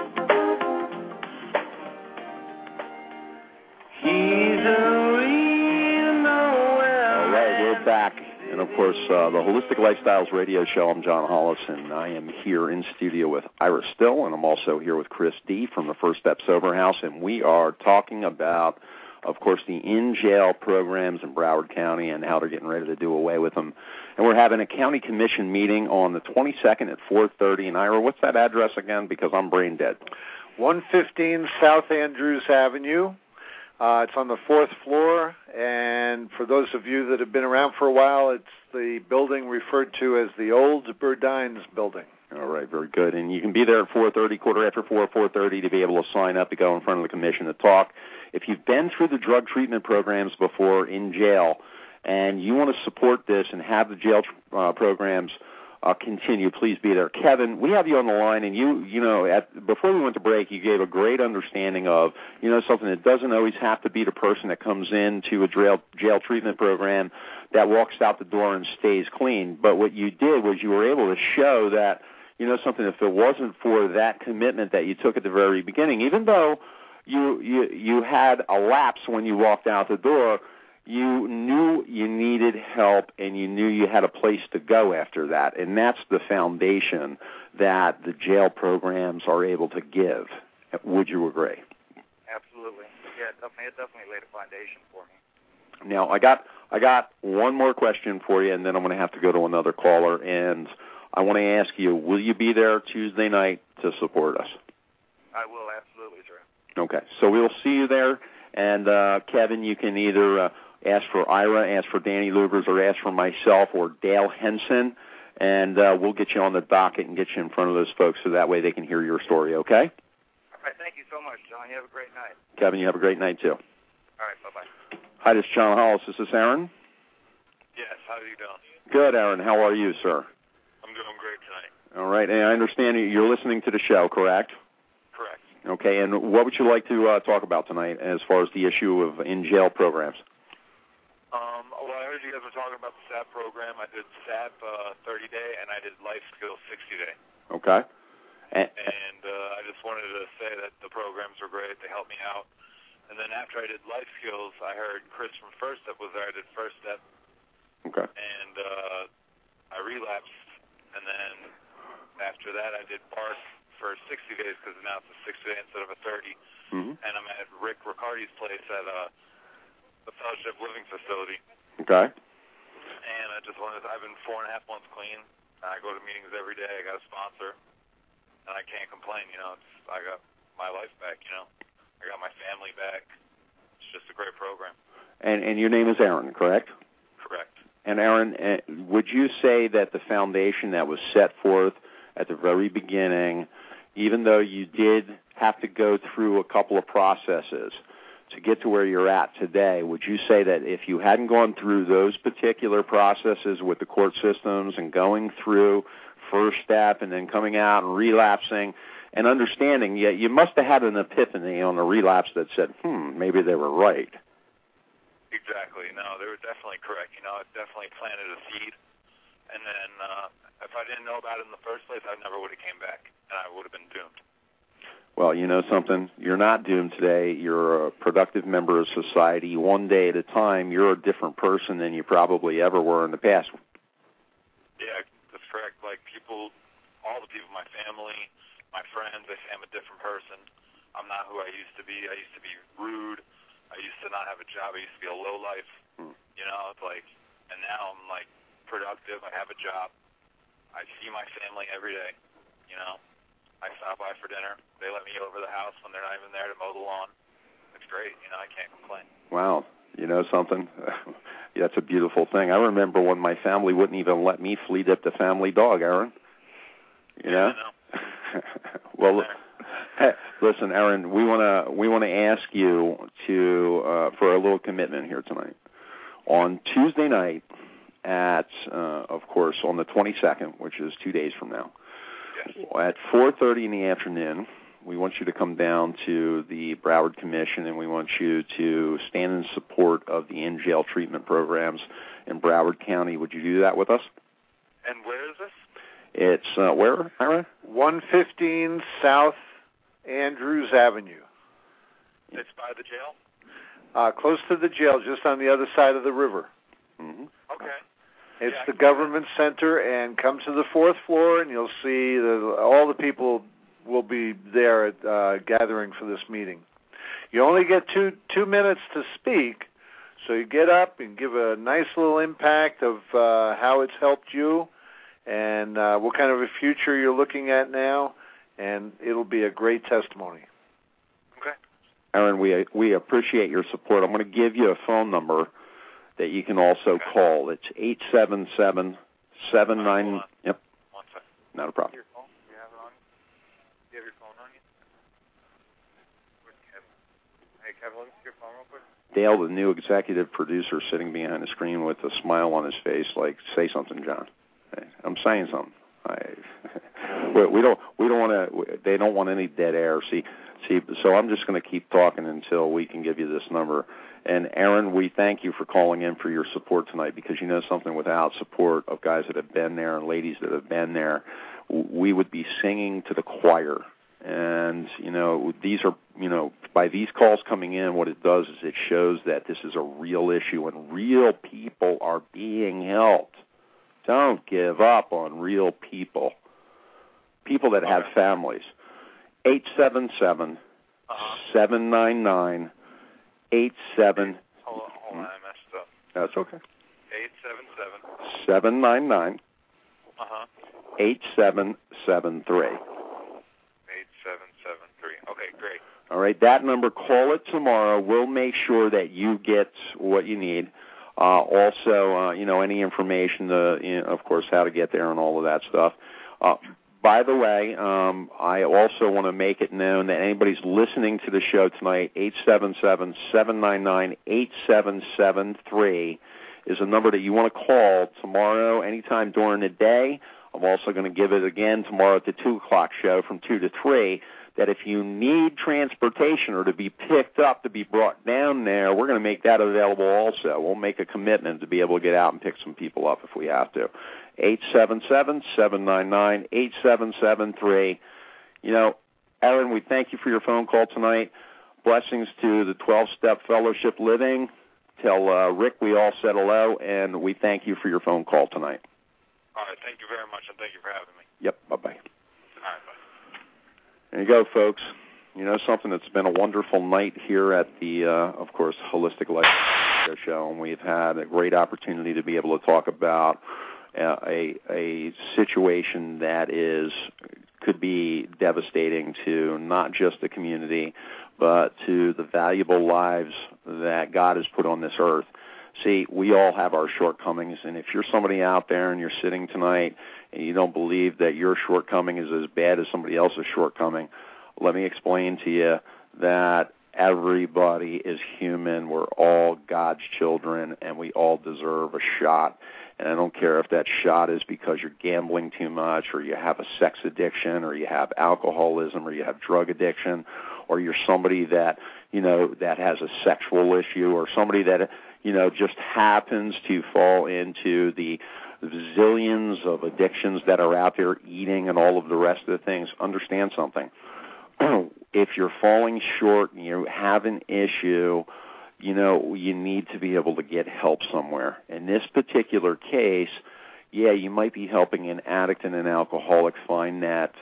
All right, we're back. And, of course, the Holistic Lifestyles Radio Show. I'm John Hollis, and I am here in studio with Ira Still, and I'm also here with Chris D. from the First Step Sober House, and we are talking about, of course, the in-jail programs in Broward County and how they're getting ready to do away with them. And we're having a county commission meeting on the 22nd at 4:30. And, Ira, what's that address again? Because I'm brain dead. 115 South Andrews Avenue. It's on the 4th floor, and for those of you that have been around for a while, it's the building referred to as the old Burdines building. All right, very good. And you can be there at 4:30, quarter after 4:30 to be able to sign up to go in front of the commission to talk. If you've been through the drug treatment programs before in jail and you want to support this and have the jail programs continue, please be there. Kevin, we have you on the line, and before we went to break, you gave a great understanding of, something that doesn't always have to be the person that comes into a jail treatment program that walks out the door and stays clean. But what you did was you were able to show that, something, if it wasn't for that commitment that you took at the very beginning, even though, you had a lapse when you walked out the door. You knew you needed help, and you knew you had a place to go after that, and that's the foundation that the jail programs are able to give. Would you agree? Absolutely. Yeah, it definitely laid a foundation for me. Now, I got one more question for you, and then I'm going to have to go to another caller, and I want to ask you, will you be there Tuesday night to support us? I will, absolutely, sir. Okay, so we'll see you there, and Kevin, you can either ask for Ira, ask for Danny Lubers, or ask for myself or Dale Henson, and we'll get you on the docket and get you in front of those folks so that way they can hear your story, okay? All right, thank you so much, John. You have a great night. Kevin, you have a great night, too. All right, bye-bye. Hi, this is John Hollis. Is this Aaron? Yes, how are you doing? Good, Aaron. How are you, sir? I'm doing great tonight. All right, and I understand you're listening to the show, correct? Correct. Okay, and what would you like to talk about tonight as far as the issue of in-jail programs? Well, I heard you guys were talking about the SAP program. I did SAP 30-day, and I did Life Skills 60-day. Okay. And I just wanted to say that the programs were great. They helped me out. And then after I did Life Skills, I heard Chris from First Step was there. I did First Step. Okay. And I relapsed. And then after that, I did BARC for 60 days because now it's a 60-day instead of a 30. Mm-hmm. And I'm at Rick Riccardi's place at the Fellowship Living Facility. Okay. And I just wanted I've been 4.5 months clean. I go to meetings every day. I got a sponsor. And I can't complain, you know. I got my life back, you know. I got my family back. It's just a great program. And your name is Aaron, correct? Correct. And Aaron, would you say that the foundation that was set forth at the very beginning, even though you did have to go through a couple of processes to get to where you're at today, would you say that if you hadn't gone through those particular processes with the court systems and going through First Step and then coming out and relapsing and understanding, you must have had an epiphany on the relapse that said, maybe they were right. Exactly. No, they were definitely correct. You know, it definitely planted a seed. And then if I didn't know about it in the first place, I never would have came back, and I would have been doomed. Well, you know something? You're not doomed today. You're a productive member of society. One day at a time, you're a different person than you probably ever were in the past. Yeah, that's correct. Like people, all the people, my family, my friends, they say I'm a different person. I'm not who I used to be. I used to be rude. I used to not have a job. I used to be a lowlife. You know, it's like, and now I'm like productive. I have a job. I see my family every day. You know, I stop by for dinner. They let me over the house when they're not even there to mow the lawn. It's great. You know, I can't complain. Wow. You know something? That's a beautiful thing. I remember when my family wouldn't even let me flea dip the family dog, Aaron. You know? I know. Well, hey, listen, Aaron, we want to ask you to for a little commitment here tonight. On Tuesday night at, of course, on the 22nd, which is 2 days from now, yes. At 4:30 in the afternoon, we want you to come down to the Broward Commission, and we want you to stand in support of the in-jail treatment programs in Broward County. Would you do that with us? And where is this? It's where, Ira? 115 South Andrews Avenue. It's by the jail? Close to the jail, just on the other side of the river. Mm-hmm. Okay. It's the government center, and come to the 4th floor, and you'll see all the people will be there at, gathering for this meeting. You only get two minutes to speak, so you get up and give a nice little impact of how it's helped you and what kind of a future you're looking at now, and it'll be a great testimony. Okay. Aaron, we appreciate your support. I'm going to give you a phone number that you can also call. It's 877-79... Yep. 1 second. Not a problem. Your phone? Do you have it on you? Do you have your phone on you? Where's Kevin? Hey, Kevin, let me see your phone real quick. Dale, the new executive producer, sitting behind the screen with a smile on his face, like, say something, John. Hey, I'm saying something. We don't want to. They don't want any dead air. See. So I'm just going to keep talking until we can give you this number. And Aaron, we thank you for calling in for your support tonight, because you know something, without support of guys that have been there and ladies that have been there, we would be singing to the choir. And, you know, these are by these calls coming in, what it does is it shows that this is a real issue and real people are being helped. Don't give up on real people. People that have families. 877-799-87. Hold on, I messed up. That's okay. 877. 799. 8773. 8773. Okay, great. All right, that number, call it tomorrow. We'll make sure that you get what you need. Also, any information, of course, how to get there and all of that stuff. By the way, I also want to make it known that anybody's listening to the show tonight, 877-799-8773 is a number that you want to call tomorrow anytime during the day. I'm also going to give it again tomorrow at the 2 o'clock show from 2 to 3, that if you need transportation or to be picked up, to be brought down there, we're going to make that available also. We'll make a commitment to be able to get out and pick some people up if we have to. 877-799-8773. Aaron, we thank you for your phone call tonight. Blessings to the 12-Step Fellowship Living. Tell Rick we all said hello, and we thank you for your phone call tonight. All right, thank you very much, and thank you for having me. Yep, bye-bye. All right, bye. There you go, folks. Something that's been a wonderful night here at the, of course, Holistic Life Show, and we've had a great opportunity to be able to talk about a situation that could be devastating to not just the community, but to the valuable lives that God has put on this earth. See, we all have our shortcomings, and if you're somebody out there and you're sitting tonight and you don't believe that your shortcoming is as bad as somebody else's shortcoming, let me explain to you that everybody is human. We're all God's children, and we all deserve a shot. And I don't care if that shot is because you're gambling too much, or you have a sex addiction, or you have alcoholism, or you have drug addiction, or you're somebody that, that has a sexual issue, or somebody that, just happens to fall into the zillions of addictions that are out there, eating and all of the rest of the things. Understand something. If you're falling short and you have an issue, you need to be able to get help somewhere. In this particular case, you might be helping an addict and an alcoholic find that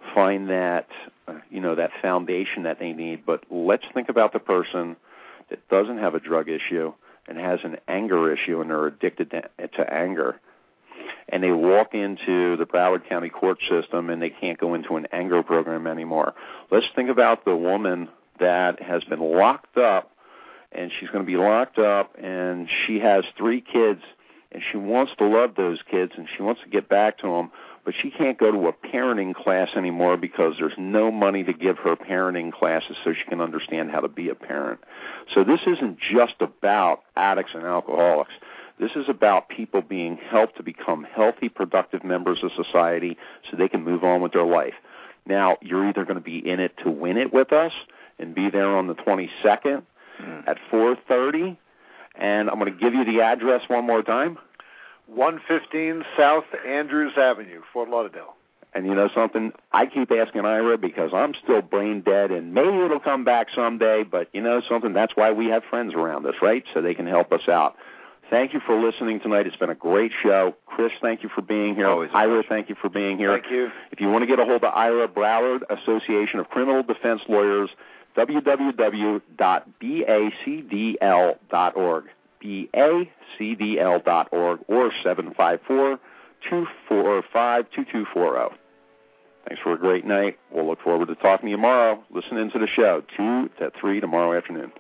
that foundation that they need. But let's think about the person that doesn't have a drug issue and has an anger issue, and they're addicted to anger. And they walk into the Broward County court system and they can't go into an anger program anymore. Let's think about the woman that has been locked up, and she's going to be locked up, and she has 3 kids, and she wants to love those kids, and she wants to get back to them, but she can't go to a parenting class anymore because there's no money to give her parenting classes so she can understand how to be a parent. So this isn't just about addicts and alcoholics. This is about people being helped to become healthy, productive members of society so they can move on with their life. Now, you're either going to be in it to win it with us and be there on the 22nd at 4:30, and I'm going to give you the address one more time. 115 South Andrews Avenue, Fort Lauderdale. And you know something? I keep asking Ira because I'm still brain dead, and maybe it'll come back someday, but you know something? That's why we have friends around us, right? So they can help us out. Thank you for listening tonight. It's been a great show. Chris, thank you for being here. Ira, thank you for being here. Thank you. If you want to get a hold of Ira, Broward Association of Criminal Defense Lawyers, www.bacdl.org. bacdl.org or 754-245-2240. Thanks for a great night. We'll look forward to talking to you tomorrow. Listen into the show, 2 to 3 tomorrow afternoon.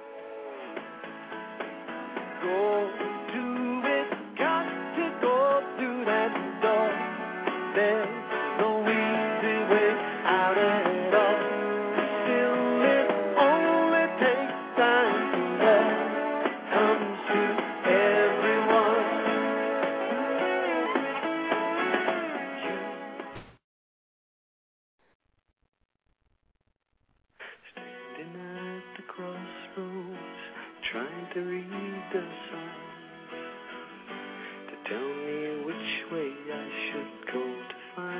To read the signs to tell me which way I should go to find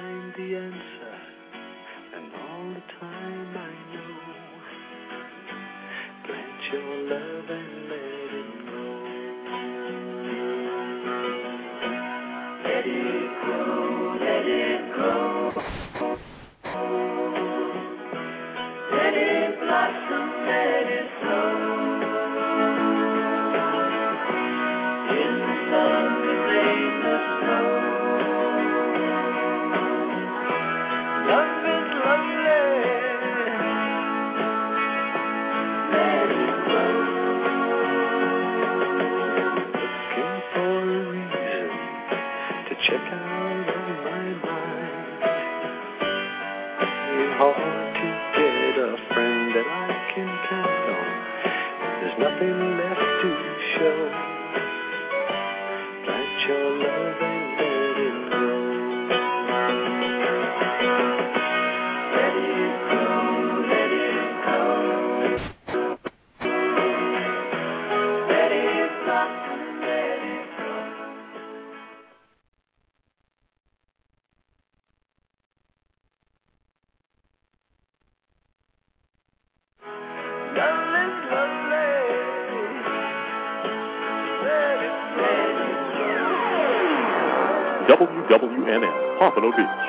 WWNN, Pompano Beach.